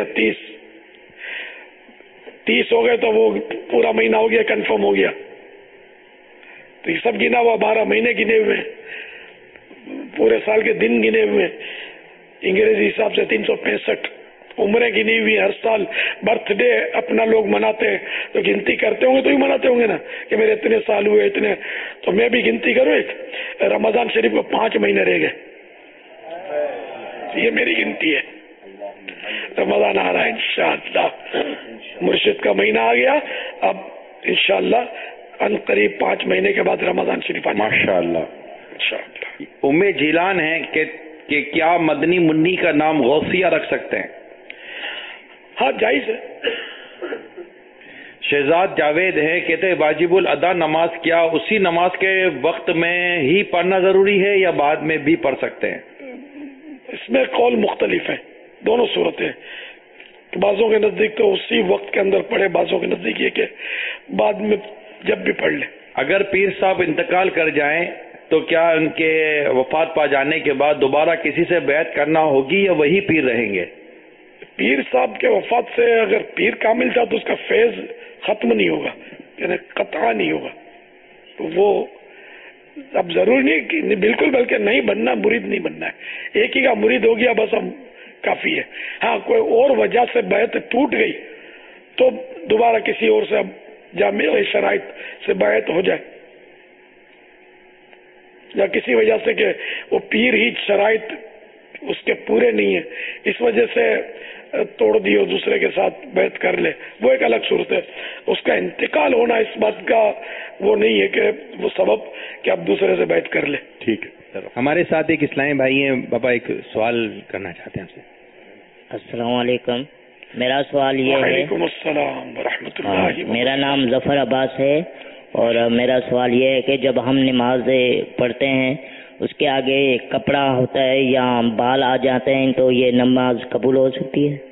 30 ہو گئے، تو وہ پورا مہینہ ہو گیا، کنفرم ہو گیا. تو یہ سب گنا ہوا، 12 مہینے گنے ہوئے ہیں، پورے سال کے دن گنے ہوئے ہیں، انگریزی حساب سے 365 عمریں گنی ہوئی. ہر سال برتھ ڈے اپنا لوگ مناتے ہیں، تو گنتی کرتے ہوں گے تو ہی مناتے ہوں گے نا کہ میرے اتنے سال ہوئے اتنے. تو میں بھی گنتی کروں. ایک رمضان شریف کو 5 مہینے رہ گئے، یہ میری گنتی ہے. رمضان آ رہا ہے انشاءاللہ، مرشد کا مہینہ آ گیا. اب انشاءاللہ ان قریب 5 مہینے کے بعد رمضان شریف. ماشاءاللہ. ام جیلان ہے کہ کیا مدنی منی کا نام غوثیہ رکھ سکتے ہیں؟ ہاں جائز ہے. شہزاد جاوید ہے، کہتے ہیں واجب الادا نماز کیا اسی نماز کے وقت میں ہی پڑھنا ضروری ہے یا بعد میں بھی پڑھ سکتے ہیں؟ اس میں قول مختلف ہیں، دونوں صورتیں. بعضوں کے نزدیک تو اسی وقت کے اندر پڑھے، بعضوں کے نزدیک یہ کہ بعد میں جب بھی پڑھ لے. اگر پیر صاحب انتقال کر جائیں تو کیا ان کے وفات پا جانے کے بعد دوبارہ کسی سے بیعت کرنا ہوگی یا وہی پیر رہیں گے؟ پیر صاحب کے وفات سے اگر پیر کامل تھا تو اس کا فیض ختم نہیں ہوگا، یعنی قطع نہیں ہوگا. تو وہ اب ضروری نہیں کہ بالکل، بلکہ نہیں بننا، مرید نہیں بننا ہے. ایک ہی کا مرید ہو گیا بس اب کافی ہے. ہاں کوئی اور وجہ سے بیعت ٹوٹ گئی تو دوبارہ کسی اور سے اب جامع شرائط سے بیعت ہو جائے، یا کسی وجہ سے کہ وہ پیر ہی شرائط اس کے پورے نہیں ہیں، اس وجہ سے توڑ دی اور دوسرے کے ساتھ بیعت کر لے، وہ ایک الگ صورت ہے. اس کا انتقال ہونا اس بات کا وہ نہیں ہے کہ وہ سبب کہ آپ دوسرے سے بیعت کر لے. ٹھیک ہے. ہمارے ساتھ ایک اسلامی بھائی ہیں، بابا ایک سوال کرنا چاہتے ہیں آپ سے. السلام علیکم. میرا سوال یہ ہے. وعلیکم السلام ورحمۃ اللہ. میرا نام ظفر عباس ہے اور میرا سوال یہ ہے کہ جب ہم نماز پڑھتے ہیں اس کے آگے کپڑا ہوتا ہے یا بال آ جاتے ہیں تو یہ نماز قبول ہو سکتی ہے؟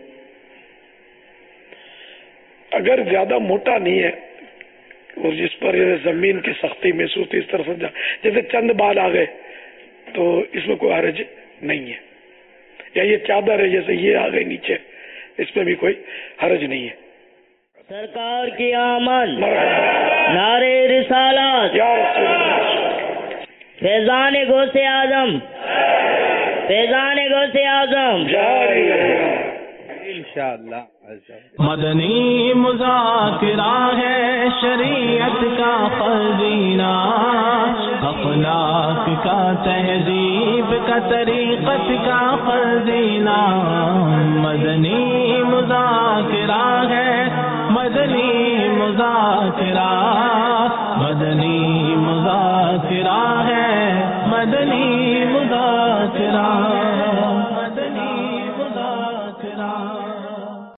اگر زیادہ موٹا نہیں ہے اور جس پر زمین کی سختی محسوس ہوتی اس طرح سمجھا جیسے چند بال آ گئے تو اس میں کوئی حرج نہیں ہے. یا یہ چادر ہے جیسے یہ آ گئی نیچے اس میں بھی کوئی حرج نہیں ہے. سرکار کی آمد. نعرے رسالت. یا رسول اللہ. فیضان غوث اعظم. فیضان غوث اعظم. جاری رہے انشاءاللہ. مدنی مذاکرہ ہے شریعت کا خزینہ، اخلاق کا تہذیب کا طریقت کا خزینہ. مدنی مذاکرہ ہے، مدنی مذاکرہ، مدنی مذاکرہ